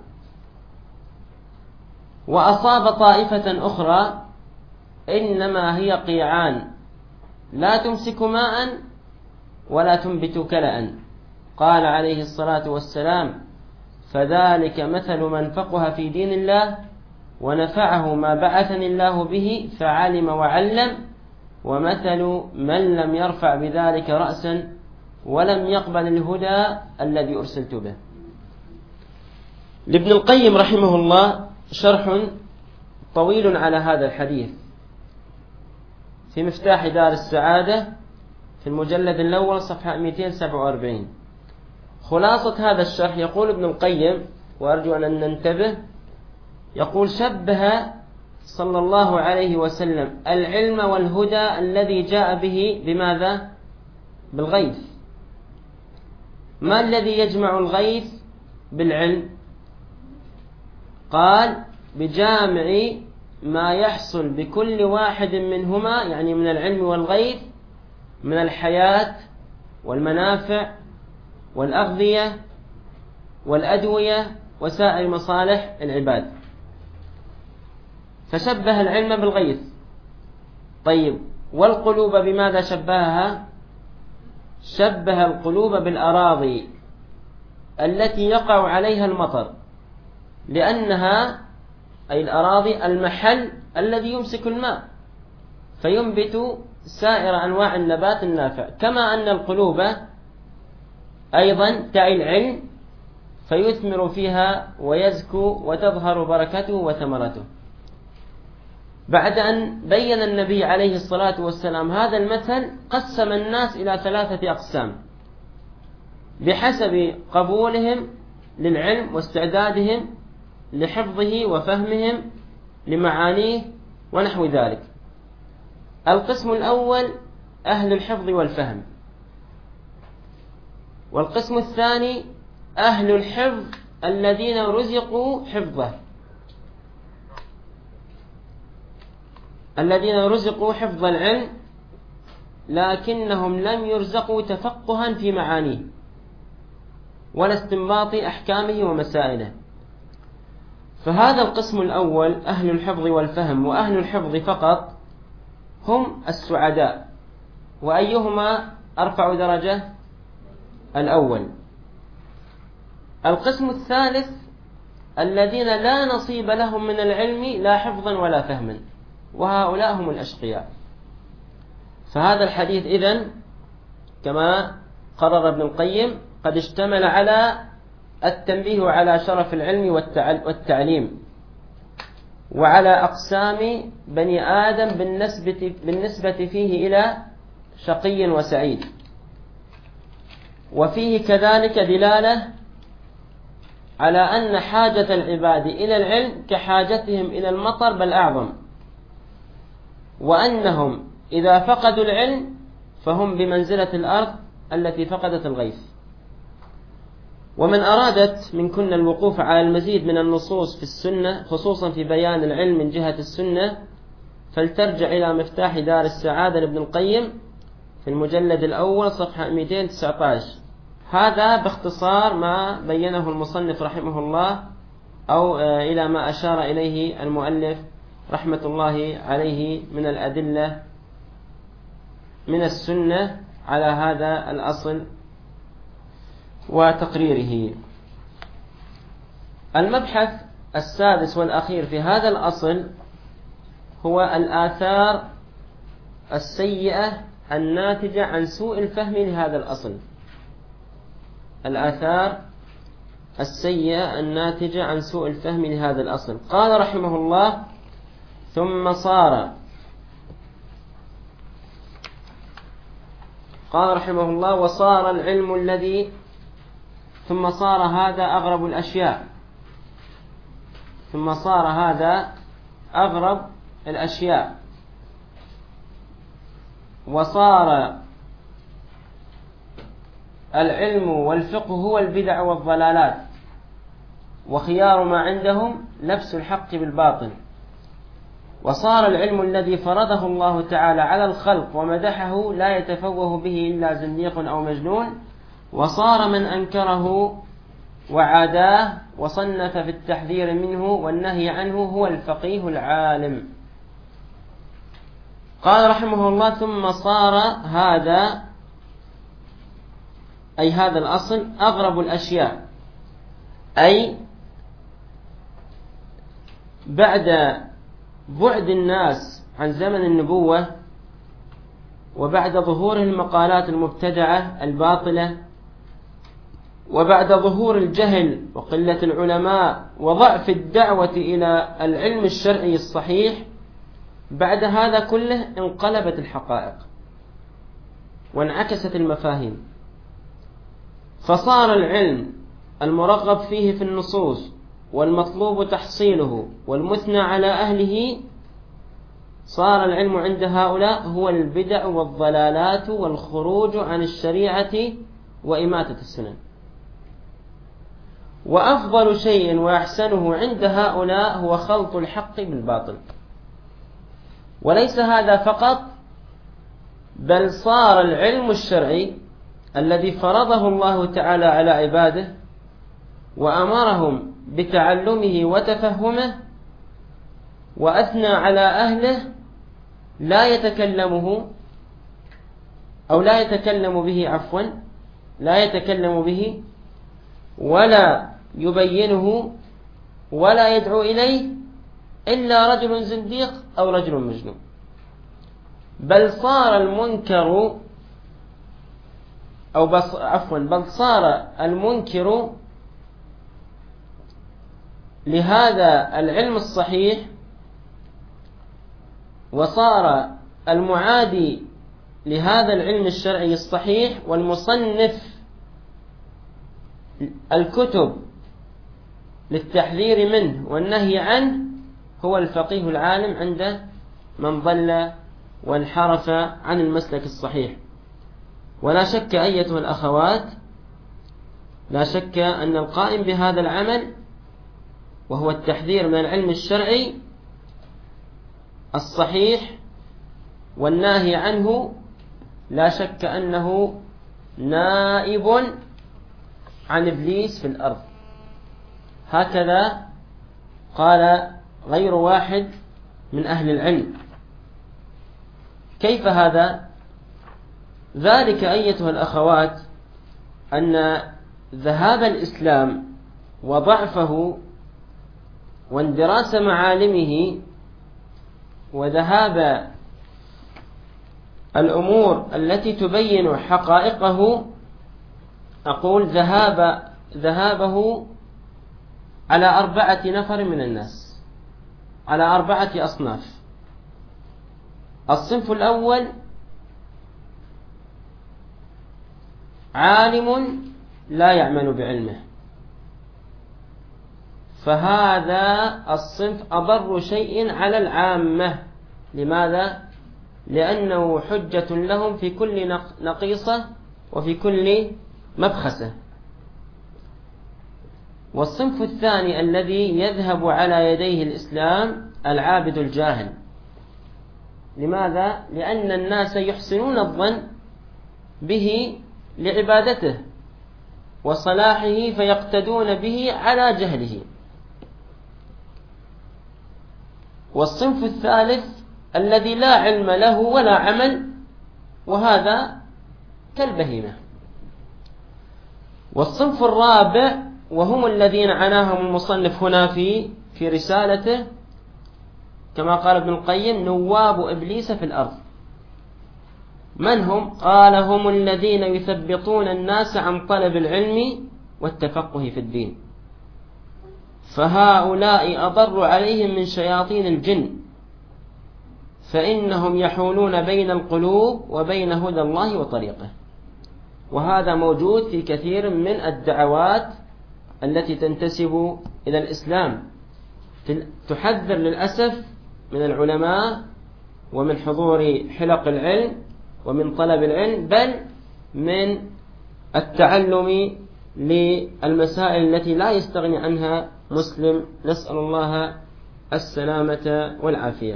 وأصاب طائفة أخرى إنما هي قيعان لا تمسك ماء ولا تنبت كلأ. قال عليه الصلاة والسلام: فذلك مثل من فقه في دين الله ونفعه ما بعثني الله به فعلم وعلم، ومثل من لم يرفع بذلك رأسا ولم يقبل الهدى الذي أرسلت به. لابن القيم رحمه الله شرح طويل على هذا الحديث في مفتاح دار السعادة في المجلد الأول صفحة مئتين وسبعة وأربعين. خلاصة هذا الشرح يقول ابن القيم، وأرجو أن ننتبه، يقول: شبه صلى الله عليه وسلم العلم والهدى الذي جاء به بماذا؟ بالغيث. ما الذي يجمع الغيث بالعلم؟ قال: بجامع ما يحصل بكل واحد منهما، يعني من العلم والغيث، من الحياة والمنافع والأغذية والأدوية وسائر مصالح العباد. فشبه العلم بالغيث. طيب، والقلوب بماذا شبهها؟ شبه القلوب بالأراضي التي يقع عليها المطر، لأنها أي الأراضي المحل الذي يمسك الماء فينبت سائر أنواع النبات النافع، كما أن القلوب أيضا تعي العلم فيثمر فيها ويزكو وتظهر بركته وثمرته. بعد أن بين النبي عليه الصلاة والسلام هذا المثل قسم الناس إلى ثلاثة أقسام بحسب قبولهم للعلم واستعدادهم لحفظه وفهمهم لمعانيه ونحو ذلك. القسم الأول أهل الحفظ والفهم، والقسم الثاني أهل الحفظ الذين رزقوا حفظه الذين رزقوا حفظ العلم لكنهم لم يرزقوا تفقها في معانيه ولا استنباط أحكامه ومسائله. فهذا القسم الأول أهل الحفظ والفهم وأهل الحفظ فقط هم السعداء. وأيهما أرفع درجة؟ الأول. القسم الثالث الذين لا نصيب لهم من العلم لا حفظا ولا فهما، وهؤلاء هم الأشقياء. فهذا الحديث إذن كما قرر ابن القيم قد اشتمل على التنبيه على شرف العلم والتعليم وعلى أقسام بني آدم بالنسبة, بالنسبة فيه إلى شقي وسعيد، وفيه كذلك دلالة على أن حاجة العباد إلى العلم كحاجتهم إلى المطر بل أعظم، وأنهم إذا فقدوا العلم فهم بمنزلة الأرض التي فقدت الغيث. ومن أرادت منكن الوقوف على المزيد من النصوص في السنة خصوصا في بيان العلم من جهة السنة فلترجع إلى مفتاح دار السعادة لابن القيم في المجلد الأول صفحة مئتين وتسعة عشر. هذا باختصار ما بينه المصنف رحمه الله أو إلى ما أشار إليه المؤلف رحمة الله عليه من الأدلة من السنة على هذا الأصل وتقريره. المبحث السادس والأخير في هذا الأصل هو الآثار السيئة الناتجة عن سوء الفهم لهذا الأصل. الآثار السيئة الناتجة عن سوء الفهم لهذا الأصل. قال رحمه الله: ثم صار قال رحمه الله وصار العلم الذي ثم صار هذا أغرب الأشياء ثم صار هذا أغرب الأشياء وصار العلم والفقه هو البدع والضلالات وخيار ما عندهم لبس الحق بالباطل. وصار العلم الذي فرضه الله تعالى على الخلق ومدحه لا يتفوه به إلا زنديق أو مجنون. وصار من أنكره وعاداه وصنف في التحذير منه والنهي عنه هو الفقيه العالم. قال رحمه الله: ثم صار هذا أي هذا الأصل أغرب الأشياء، أي بعد بعد الناس عن زمن النبوة وبعد ظهور المقالات المبتدعة الباطلة وبعد ظهور الجهل وقلة العلماء وضعف الدعوة إلى العلم الشرعي الصحيح، بعد هذا كله انقلبت الحقائق وانعكست المفاهيم، فصار العلم المرغب فيه في النصوص والمطلوب تحصيله والمثنى على أهله، صار العلم عند هؤلاء هو البدع والضلالات والخروج عن الشريعة وإماتة السنن. وأفضل شيء وأحسنه عند هؤلاء هو خلط الحق بالباطل. وليس هذا فقط، بل صار العلم الشرعي الذي فرضه الله تعالى على عباده وأمرهم بتعلمه وتفهمه وأثنى على أهله لا يتكلمه أو لا يتكلم به عفوا لا يتكلم به ولا يبينه ولا يدعو إليه إلا رجل زنديق أو رجل مجنون. بل صار المنكر أو بص عفوا بل صار المنكر لهذا العلم الصحيح وصار المعادي لهذا العلم الشرعي الصحيح والمصنف الكتب للتحذير منه والنهي عنه هو الفقيه العالم عند من ضل وانحرف عن المسلك الصحيح. ولا شك أيتها الأخوات لا شك أن القائم بهذا العمل وهو التحذير من العلم الشرعي الصحيح والناهي عنه لا شك أنه نائب عن إبليس في الأرض. هكذا قال غير واحد من أهل العلم. كيف هذا؟ ذلك أيتها الأخوات أن ذهاب الإسلام وضعفه واندراس معالمه وذهاب الأمور التي تبين حقائقه، أقول ذهاب ذهابه على أربعة نفر من الناس، على أربعة أصناف. الصنف الأول عالم لا يعمل بعلمه، فهذا الصنف أضر شيء على العامة. لماذا؟ لأنه حجة لهم في كل نقيصة وفي كل مبخسة. والصنف الثاني الذي يذهب على يديه الإسلام العابد الجاهل. لماذا؟ لأن الناس يحسنون الظن به لعبادته وصلاحه فيقتدون به على جهله. والصنف الثالث الذي لا علم له ولا عمل، وهذا كالبهيمة. والصنف الرابع وهم الذين عناهم المصنف هنا في في رسالته كما قال ابن القيم: نواب إبليس في الأرض. من هم؟ قال: هم الذين يثبطون الناس عن طلب العلم والتفقه في الدين، فهؤلاء أضر عليهم من شياطين الجن، فإنهم يحولون بين القلوب وبين هدى الله وطريقه. وهذا موجود في كثير من الدعوات التي تنتسب إلى الإسلام، تحذر للأسف من العلماء ومن حضور حلق العلم ومن طلب العلم، بل من التعلم للمسائل التي لا يستغني عنها مسلم، نسأل الله السلامة والعافية.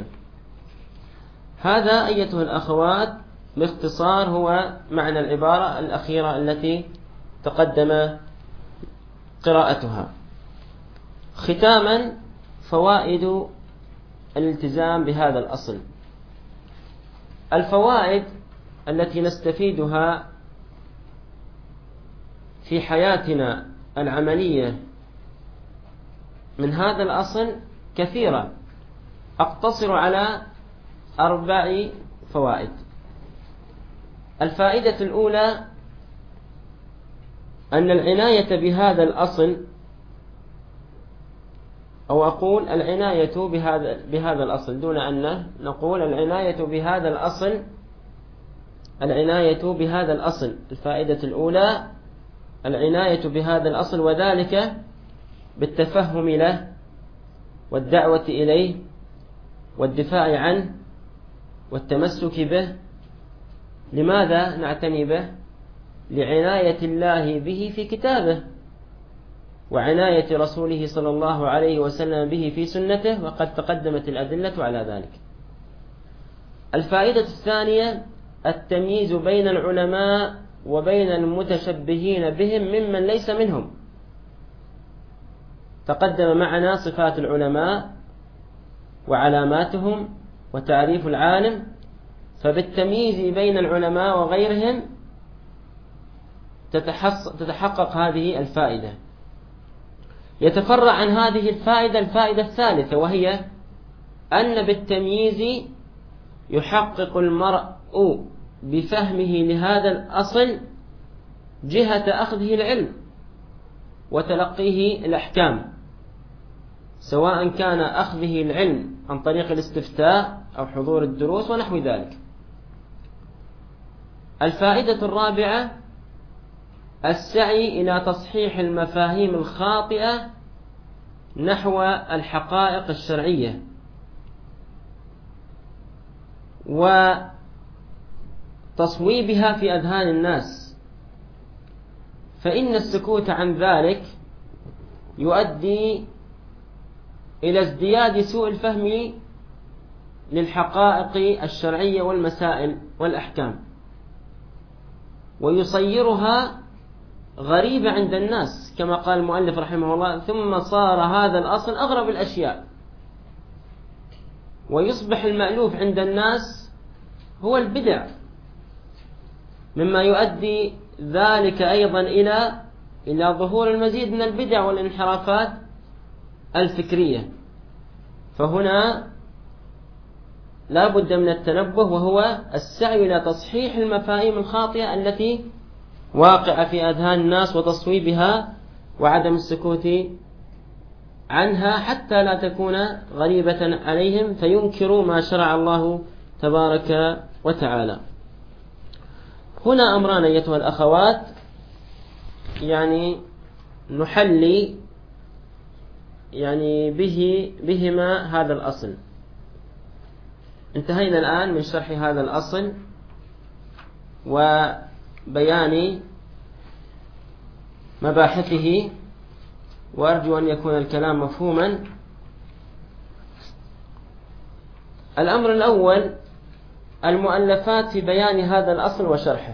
هذا أيتها الأخوات باختصار هو معنى العبارة الأخيرة التي تقدم قراءتها. ختاما، فوائد الالتزام بهذا الأصل. الفوائد التي نستفيدها في حياتنا العملية من هذا الأصل كثيرة، أقتصر على أربع فوائد. الفائدة الأولى أن العناية بهذا الأصل، أو أقول العناية بهذا بهذا الأصل دون أن نقول العناية بهذا الأصل العناية بهذا الأصل الفائدة الأولى العناية بهذا الأصل، وذلك بالتفهم له والدعوة إليه والدفاع عنه والتمسك به. لماذا نعتني به؟ لعناية الله به في كتابه، وعناية رسوله صلى الله عليه وسلم به في سنته، وقد تقدمت الأدلة على ذلك. الفائدة الثانية التمييز بين العلماء وبين المتشبهين بهم ممن ليس منهم. تقدم معنا صفات العلماء وعلاماتهم وتعريف العالم، فبالتمييز بين العلماء وغيرهم تتحقق هذه الفائدة. يتفرع عن هذه الفائدة الفائدة الثالثة، وهي أن بالتمييز يحقق المرء بفهمه لهذا الأصل جهة أخذه العلم وتلقيه الأحكام، سواء كان أخذه العلم عن طريق الاستفتاء أو حضور الدروس ونحو ذلك. الفائدة الرابعة السعي إلى تصحيح المفاهيم الخاطئة نحو الحقائق الشرعية، وتصويبها في أذهان الناس، فإن السكوت عن ذلك يؤدي إلى ازدياد سوء الفهم للحقائق الشرعية والمسائل والأحكام، ويصيرها غريبة عند الناس كما قال المؤلف رحمه الله: ثم صار هذا الأصل أغرب الأشياء، ويصبح المألوف عند الناس هو البدع، مما يؤدي ذلك أيضا إلى إلى ظهور المزيد من البدع والانحرافات الفكرية. فهنا لا بد من التنبه، وهو السعي إلى تصحيح المفاهيم الخاطئة التي واقعة في أذهان الناس وتصويبها وعدم السكوت عنها حتى لا تكون غريبة عليهم فينكروا ما شرع الله تبارك وتعالى. هنا أمران أيتها الأخوات يعني نحلي يعني به بهما هذا الأصل. انتهينا الآن من شرح هذا الأصل وبيان مباحثه، وأرجو أن يكون الكلام مفهوما. الأمر الأول المؤلفات في بيان هذا الأصل وشرحه.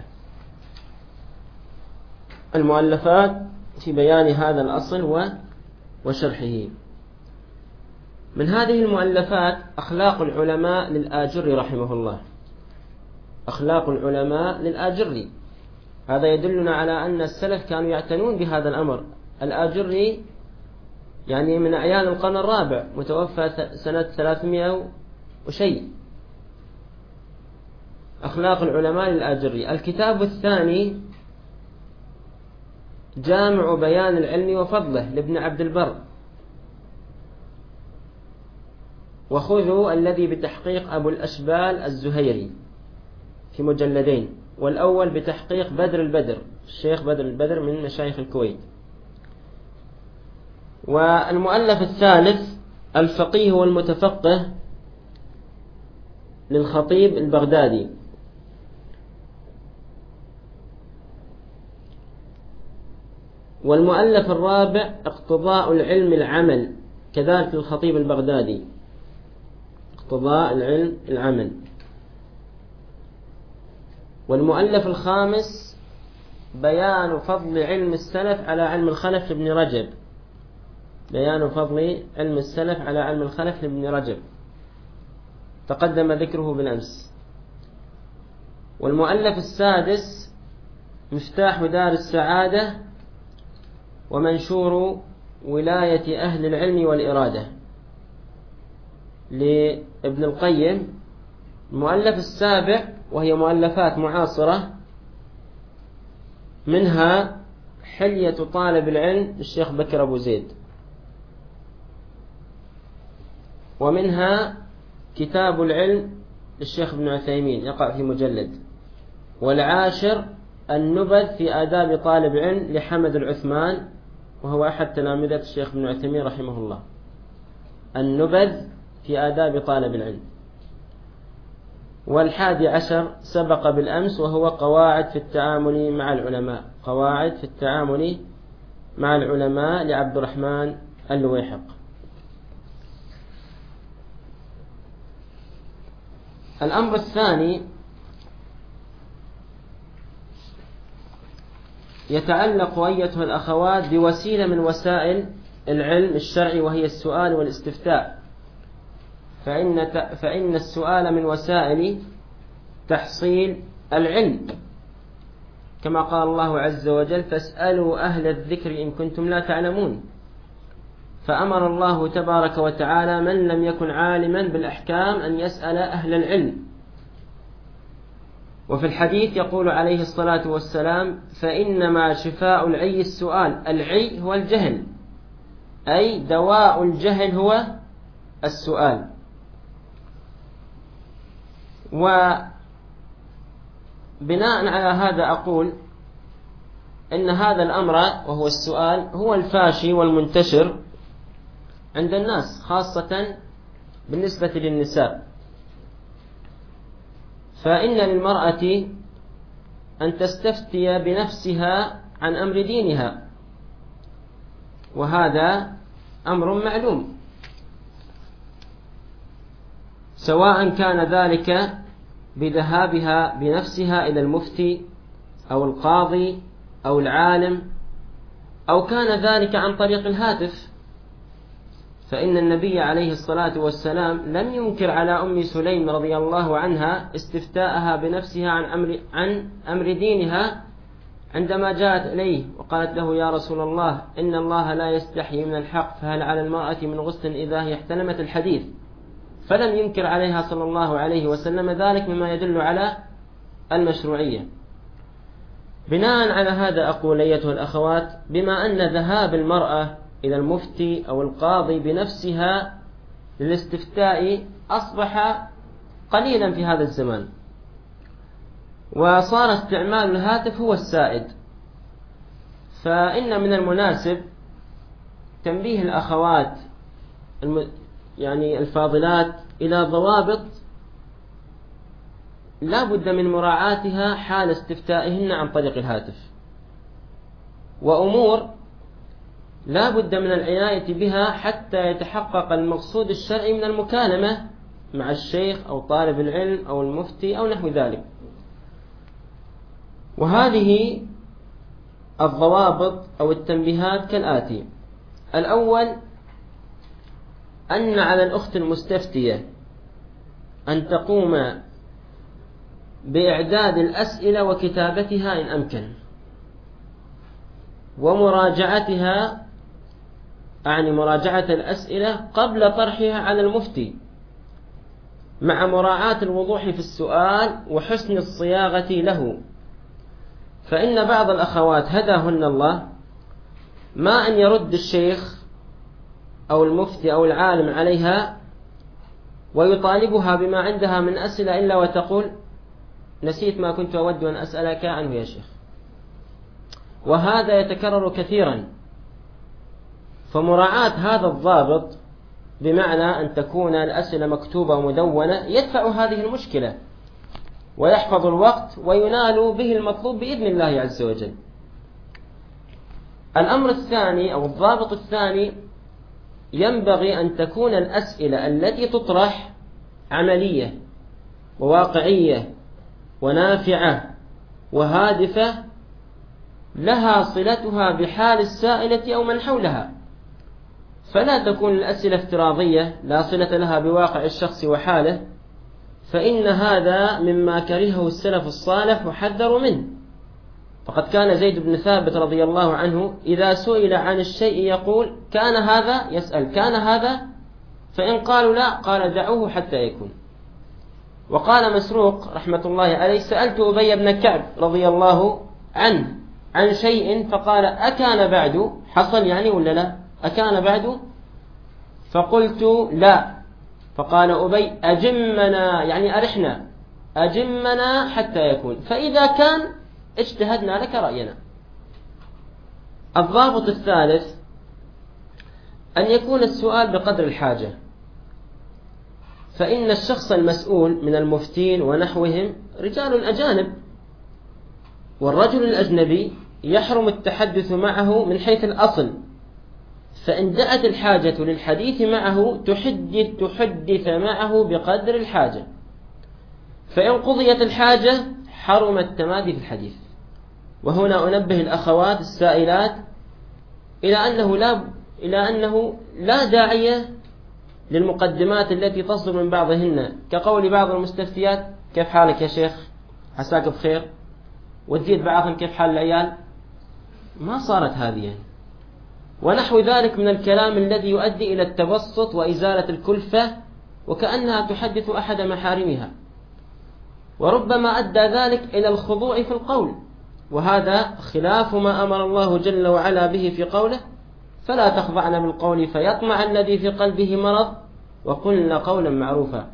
المؤلفات في بيان هذا الأصل وشرحه. من هذه المؤلفات أخلاق العلماء للآجري رحمه الله. أخلاق العلماء للآجري، هذا يدلنا على أن السلف كانوا يعتنون بهذا الأمر. الآجري يعني من أعيان القرن الرابع، متوفى سنة ثلاثمائة وشيء. أخلاق العلماء للآجري. الكتاب الثاني جامع بيان العلم وفضله لابن عبد البر، وخذوا الذي بتحقيق أبو الأشبال الزهيري في مجلدين، والأول بتحقيق بدر البدر، الشيخ بدر البدر من مشايخ الكويت. والمؤلف الثالث الفقيه والمتفقه للخطيب البغدادي. والمؤلف الرابع اقتضاء العلم العمل، كذلك للخطيب البغدادي، اقتضاء العلم العمل. والمؤلف الخامس بيان فضل علم السلف على علم الخلف لابن رجب، بيان فضل علم السلف على علم الخلف لابن رجب، تقدم ذكره بالأمس. والمؤلف السادس مفتاح دار السعادة ومنشور ولاية أهل العلم والإرادة لابن القيم. المؤلف السابع وهي مؤلفات معاصرة، منها حلية طالب العلم للشيخ بكر أبو زيد، ومنها كتاب العلم للشيخ ابن عثيمين يقع في مجلد. والعاشر النبذ في آداب طالب علم لحمد العثمان، وهو أحد تلامذة الشيخ ابن عثيمين رحمه الله. النبذ في آداب طالب العلم. والحادي عشر سبق بالأمس، وهو قواعد في التعامل مع العلماء، قواعد في التعامل مع العلماء لعبد الرحمن اللويحق. الأمر الثاني يتعلق أيتها الأخوات بوسيلة من وسائل العلم الشرعي، وهي السؤال والاستفتاء. فإن فإن السؤال من وسائل تحصيل العلم، كما قال الله عز وجل: فاسألوا أهل الذكر إن كنتم لا تعلمون. فأمر الله تبارك وتعالى من لم يكن عالما بالأحكام أن يسأل أهل العلم. وفي الحديث يقول عليه الصلاة والسلام: فإنما شفاء العي السؤال. العي هو الجهل، أي دواء الجهل هو السؤال. وبناء على هذا أقول إن هذا الأمر وهو السؤال هو الفاشي والمنتشر عند الناس، خاصة بالنسبة للنساء. فإن للمرأة أن تستفتي بنفسها عن أمر دينها، وهذا أمر معلوم، سواء كان ذلك بذهابها بنفسها إلى المفتي أو القاضي أو العالم، أو كان ذلك عن طريق الهاتف. فإن النبي عليه الصلاة والسلام لم ينكر على أم سليم رضي الله عنها استفتاءها بنفسها عن أمر, عن أمر دينها عندما جاءت إليه وقالت له: يا رسول الله، إن الله لا يستحيي من الحق، فهل على المرأة من غسل إذا هي احتلمت؟ الحديث. فلم ينكر عليها صلى الله عليه وسلم ذلك، مما يدل على المشروعية. بناء على هذا أقول أيتها الأخوات، بما أن ذهاب المرأة إلى المفتي أو القاضي بنفسها للاستفتاء أصبح قليلا في هذا الزمان، وصار استعمال الهاتف هو السائد، فإن من المناسب تنبيه الأخوات الم... يعني الفاضلات إلى ضوابط لا بد من مراعاتها حال استفتائهن عن طريق الهاتف، وأمور لا بد من العناية بها حتى يتحقق المقصود الشرعي من المكالمة مع الشيخ أو طالب العلم أو المفتي أو نحو ذلك. وهذه الضوابط أو التنبيهات كالآتي: الأول، أن على الأخت المستفتية أن تقوم بإعداد الأسئلة وكتابتها إن أمكن، ومراجعتها، أعني مراجعة الأسئلة قبل طرحها على المفتي، مع مراعاة الوضوح في السؤال وحسن الصياغة له، فإن بعض الأخوات هداهن الله ما أن يرد الشيخ أو المفتي أو العالم عليها ويطالبها بما عندها من أسئلة إلا وتقول: نسيت ما كنت أود أن أسألك عنه يا شيخ. وهذا يتكرر كثيرا. فمراعاة هذا الضابط بمعنى أن تكون الأسئلة مكتوبة ومدونة يدفع هذه المشكلة ويحفظ الوقت وينال به المطلوب بإذن الله عز وجل. الأمر الثاني أو الضابط الثاني، ينبغي أن تكون الأسئلة التي تطرح عملية وواقعية ونافعة وهادفة لها صلتها بحال السائلة أو من حولها، فلا تكون الأسئلة افتراضية لا صلة لها بواقع الشخص وحاله، فإن هذا مما كرهه السلف الصالح وحذروا منه. فقد كان زيد بن ثابت رضي الله عنه إذا سئل عن الشيء يقول: كان هذا؟ يسأل: كان هذا؟ فإن قالوا لا قال: دعوه حتى يكون. وقال مسروق رحمة الله عليه: سألت أبي بن كعب رضي الله عنه عن شيء فقال: أكان بعد؟ حصل يعني ولا لا؟ أكان بعد؟ فقلت: لا. فقال أبي: أجمنا، يعني أرحنا، أجمنا حتى يكون، فإذا كان اجتهدنا لك رأينا. الضابط الثالث، أن يكون السؤال بقدر الحاجة، فإن الشخص المسؤول من المفتين ونحوهم رجال أجانب، والرجل الأجنبي يحرم التحدث معه من حيث الأصل، فإن دعت الحاجة للحديث معه تحدث, تحدث معه بقدر الحاجة، فإن قضيت الحاجة حرم التمادي في الحديث. وهنا أنبه الأخوات السائلات إلى أنه لا, إلى أنه لا داعي للمقدمات التي تصدر من بعضهن، كقول بعض المستفتيات: كيف حالك يا شيخ؟ عساك بخير. وتزيد بعضهم: كيف حال العيال؟ ما صارت هذه. ونحو ذلك من الكلام الذي يؤدي إلى التبسط وإزالة الكلفة، وكأنها تحدث أحد محارمها، وربما أدى ذلك إلى الخضوع في القول، وهذا خلاف ما أمر الله جل وعلا به في قوله: فلا تخضعن بالقول فيطمع الذي في قلبه مرض وقلن قولا معروفا.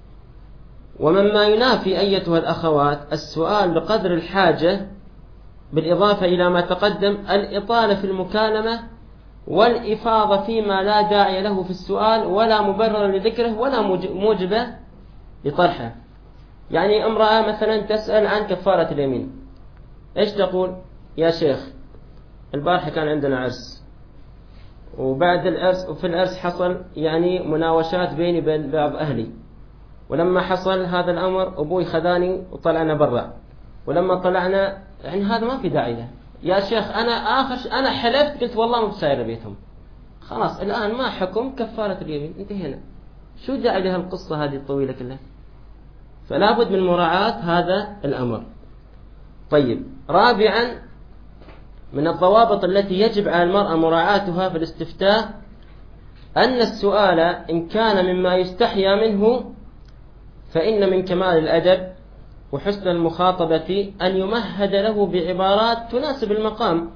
ومما ينافي أيتها الأخوات السؤال بقدر الحاجة، بالإضافة إلى ما تقدم، الإطالة في المكالمة والإفاضة فيما لا داعي له في السؤال ولا مبرر لذكره ولا موجبة لطرحه. يعني امرأة مثلا تسأل عن كفارة اليمين، إيش تقول؟ يا شيخ البارحة كان عندنا عرس، وبعد العرس وفي العرس حصل يعني مناوشات بيني وبين بعض أهلي، ولما حصل هذا الأمر أبوي خذاني وطلعنا برا، ولما طلعنا يعني هذا ما في داعي له. يا شيخ أنا آخر أنا حلفت قلت والله ما بساير بيتهم، خلاص الآن ما حكم كفارة اليمين، انتهينا، شو داعي لها القصة هذه الطويلة كلها؟ فلا بد من مراعاة هذا الأمر. طيب، رابعا من الضوابط التي يجب على المرأة مراعاتها في الاستفتاء أن السؤال إن كان مما يستحيا منه فإن من كمال الأدب وحسن المخاطبة أن يمهد له بعبارات تناسب المقام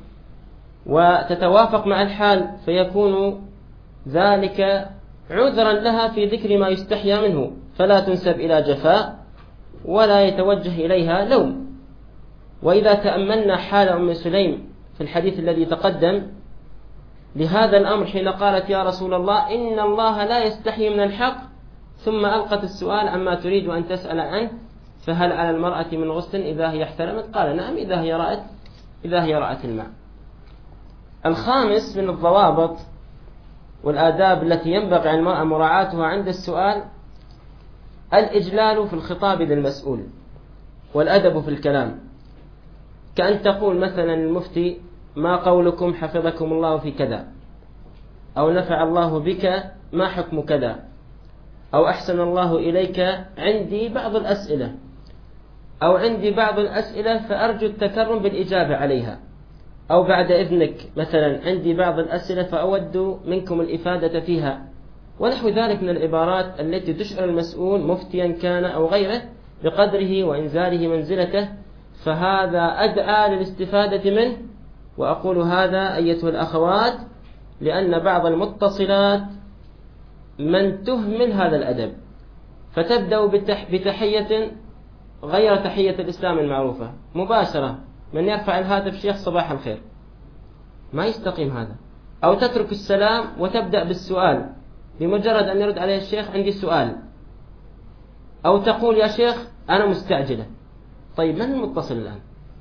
وتتوافق مع الحال، فيكون ذلك عذرا لها في ذكر ما يستحيا منه، فلا تنسب إلى جفاء ولا يتوجه إليها لوم. وإذا تأملنا حال أم سليم في الحديث الذي تقدم لهذا الأمر حين قالت: يا رسول الله إن الله لا يستحي من الحق، ثم ألقت السؤال عما تريد أن تسأل عنه، فهل على المرأة من غسل إذا هي احتلمت؟ قال نعم إذا هي رأت إذا هي رأت الماء. الخامس من الضوابط والآداب التي ينبغي على المرأة مراعاتها عند السؤال الإجلال في الخطاب للمسؤول والأدب في الكلام، كأن تقول مثلا المفتي ما قولكم حفظكم الله في كذا، أو نفع الله بك ما حكم كذا، أو أحسن الله إليك عندي بعض الأسئلة، أو عندي بعض الأسئلة فأرجو التكرم بالإجابة عليها، أو بعد إذنك مثلا عندي بعض الأسئلة فأود منكم الإفادة فيها، ونحو ذلك من العبارات التي تشعر المسؤول مفتيا كان أو غيره بقدره وإنزاله منزلته، فهذا أدعى للاستفادة منه. وأقول هذا أيتها الأخوات لأن بعض المتصلات من تهمل هذا الأدب، فتبدأ بتحية غير تحية الإسلام المعروفة مباشرة، من يرفع الهاتف شيخ صباح الخير، ما يستقيم هذا. أو تترك السلام وتبدأ بالسؤال بمجرد أن يرد عليه الشيخ عندي سؤال، أو تقول يا شيخ أنا مستعجلة. طيب من المتصل الآن؟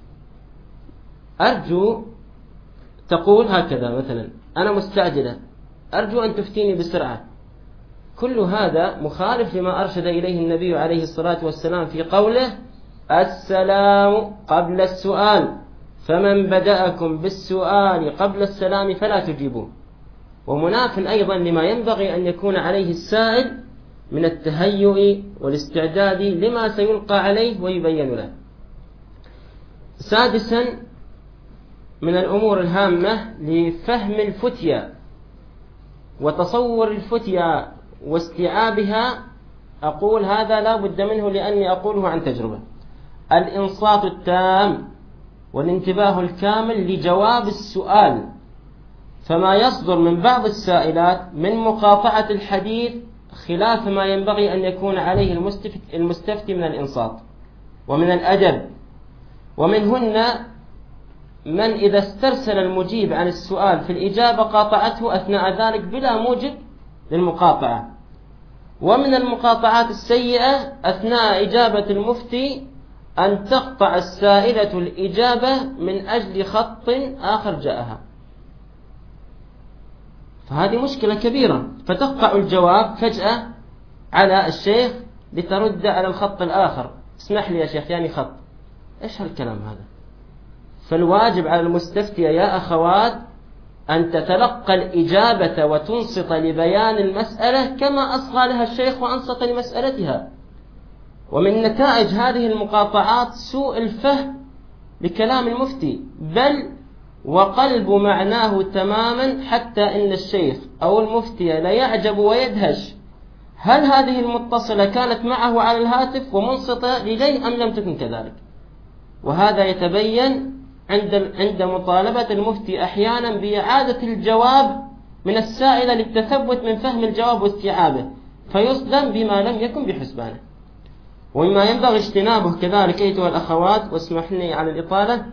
أرجو تقول هكذا مثلا أنا مستعجلة أرجو أن تفتيني بسرعة. كل هذا مخالف لما أرشد إليه النبي عليه الصلاة والسلام في قوله السلام قبل السؤال، فمن بدأكم بالسؤال قبل السلام فلا تجيبوه. ومناف أيضا لما ينبغي أن يكون عليه السائل من التهيؤ والاستعداد لما سيلقى عليه ويبين له. سادسا من الأمور الهامة لفهم الفتية وتصور الفتية واستيعابها، أقول هذا لا بد منه لأني أقوله عن تجربة، الإنصات التام والانتباه الكامل لجواب السؤال. فما يصدر من بعض السائلات من مقاطعة الحديث خلاف ما ينبغي أن يكون عليه المستفتي من الإنصات ومن الأدب. ومنهن من إذا استرسل المجيب عن السؤال في الإجابة قاطعته أثناء ذلك بلا موجب للمقاطعة. ومن المقاطعات السيئة أثناء إجابة المفتي أن تقطع السائلة الإجابة من أجل خط آخر جاءها، فهذه مشكلة كبيرة، فتقطع الجواب فجأة على الشيخ لترد على الخط الآخر. اسمح لي يا شيخ يعني خط، إيش هالكلام هذا؟ فالواجب على المستفتية يا أخوات أن تتلقى الإجابة وتنصت لبيان المسألة كما أصغى لها الشيخ وأنصت لمسألتها. ومن نتائج هذه المقاطعات سوء الفهم لكلام المفتي، بل وقلب معناه تماما، حتى إن الشيخ أو المفتي لا يعجب ويدهش هل هذه المتصلة كانت معه على الهاتف ومنصتة لديه أم لم تكن كذلك. وهذا يتبين عند عند مطالبة المفتي أحيانا بإعادة الجواب من السائلة للتثبت من فهم الجواب واستيعابه، فيصدم بما لم يكن بحسبانه. ومما ينبغي اجتنابه كذلك أيها الأخوات، واسمحني على الإطالة،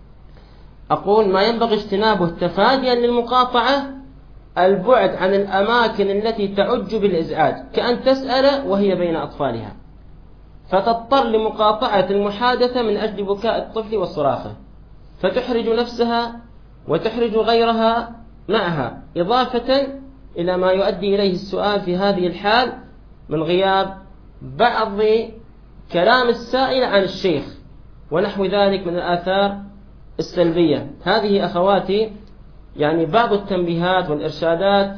أقول ما ينبغي اجتنابه تفاديا للمقاطعة البعد عن الأماكن التي تعج بالإزعاج، كأن تسأل وهي بين أطفالها فتضطر لمقاطعة المحادثة من أجل بكاء الطفل وصراخه، فتحرج نفسها وتحرج غيرها معها، إضافة إلى ما يؤدي إليه السؤال في هذه الحال من غياب بعض كلام السائل عن الشيخ ونحو ذلك من الآثار السلبية. هذه أخواتي يعني بعض التنبيهات والإرشادات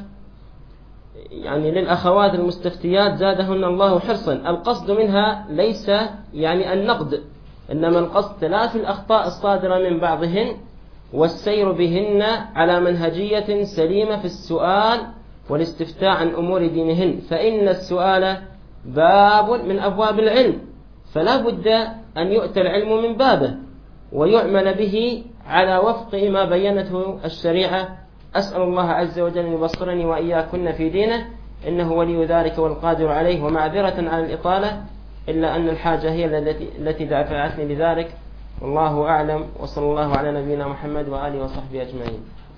يعني للأخوات المستفتيات زادهن الله حرصا. القصد منها ليس يعني النقد، إنما القصد تلافي الأخطاء الصادرة من بعضهن والسير بهن على منهجية سليمة في السؤال والاستفتاء عن أمور دينهن، فإن السؤال باب من أبواب العلم، فلا بد أن يؤتى العلم من بابه ويعمل به على وفق ما بينته الشريعة. أسأل الله عز وجل أن يبصرني وإياكن في دينه، إنه ولي ذلك والقادر عليه. ومعذرة على الإطالة، إلا أن الحاجة هي التي التي دفعتني لذلك، والله أعلم، وصلى الله على نبينا محمد وآله وصحبه أجمعين.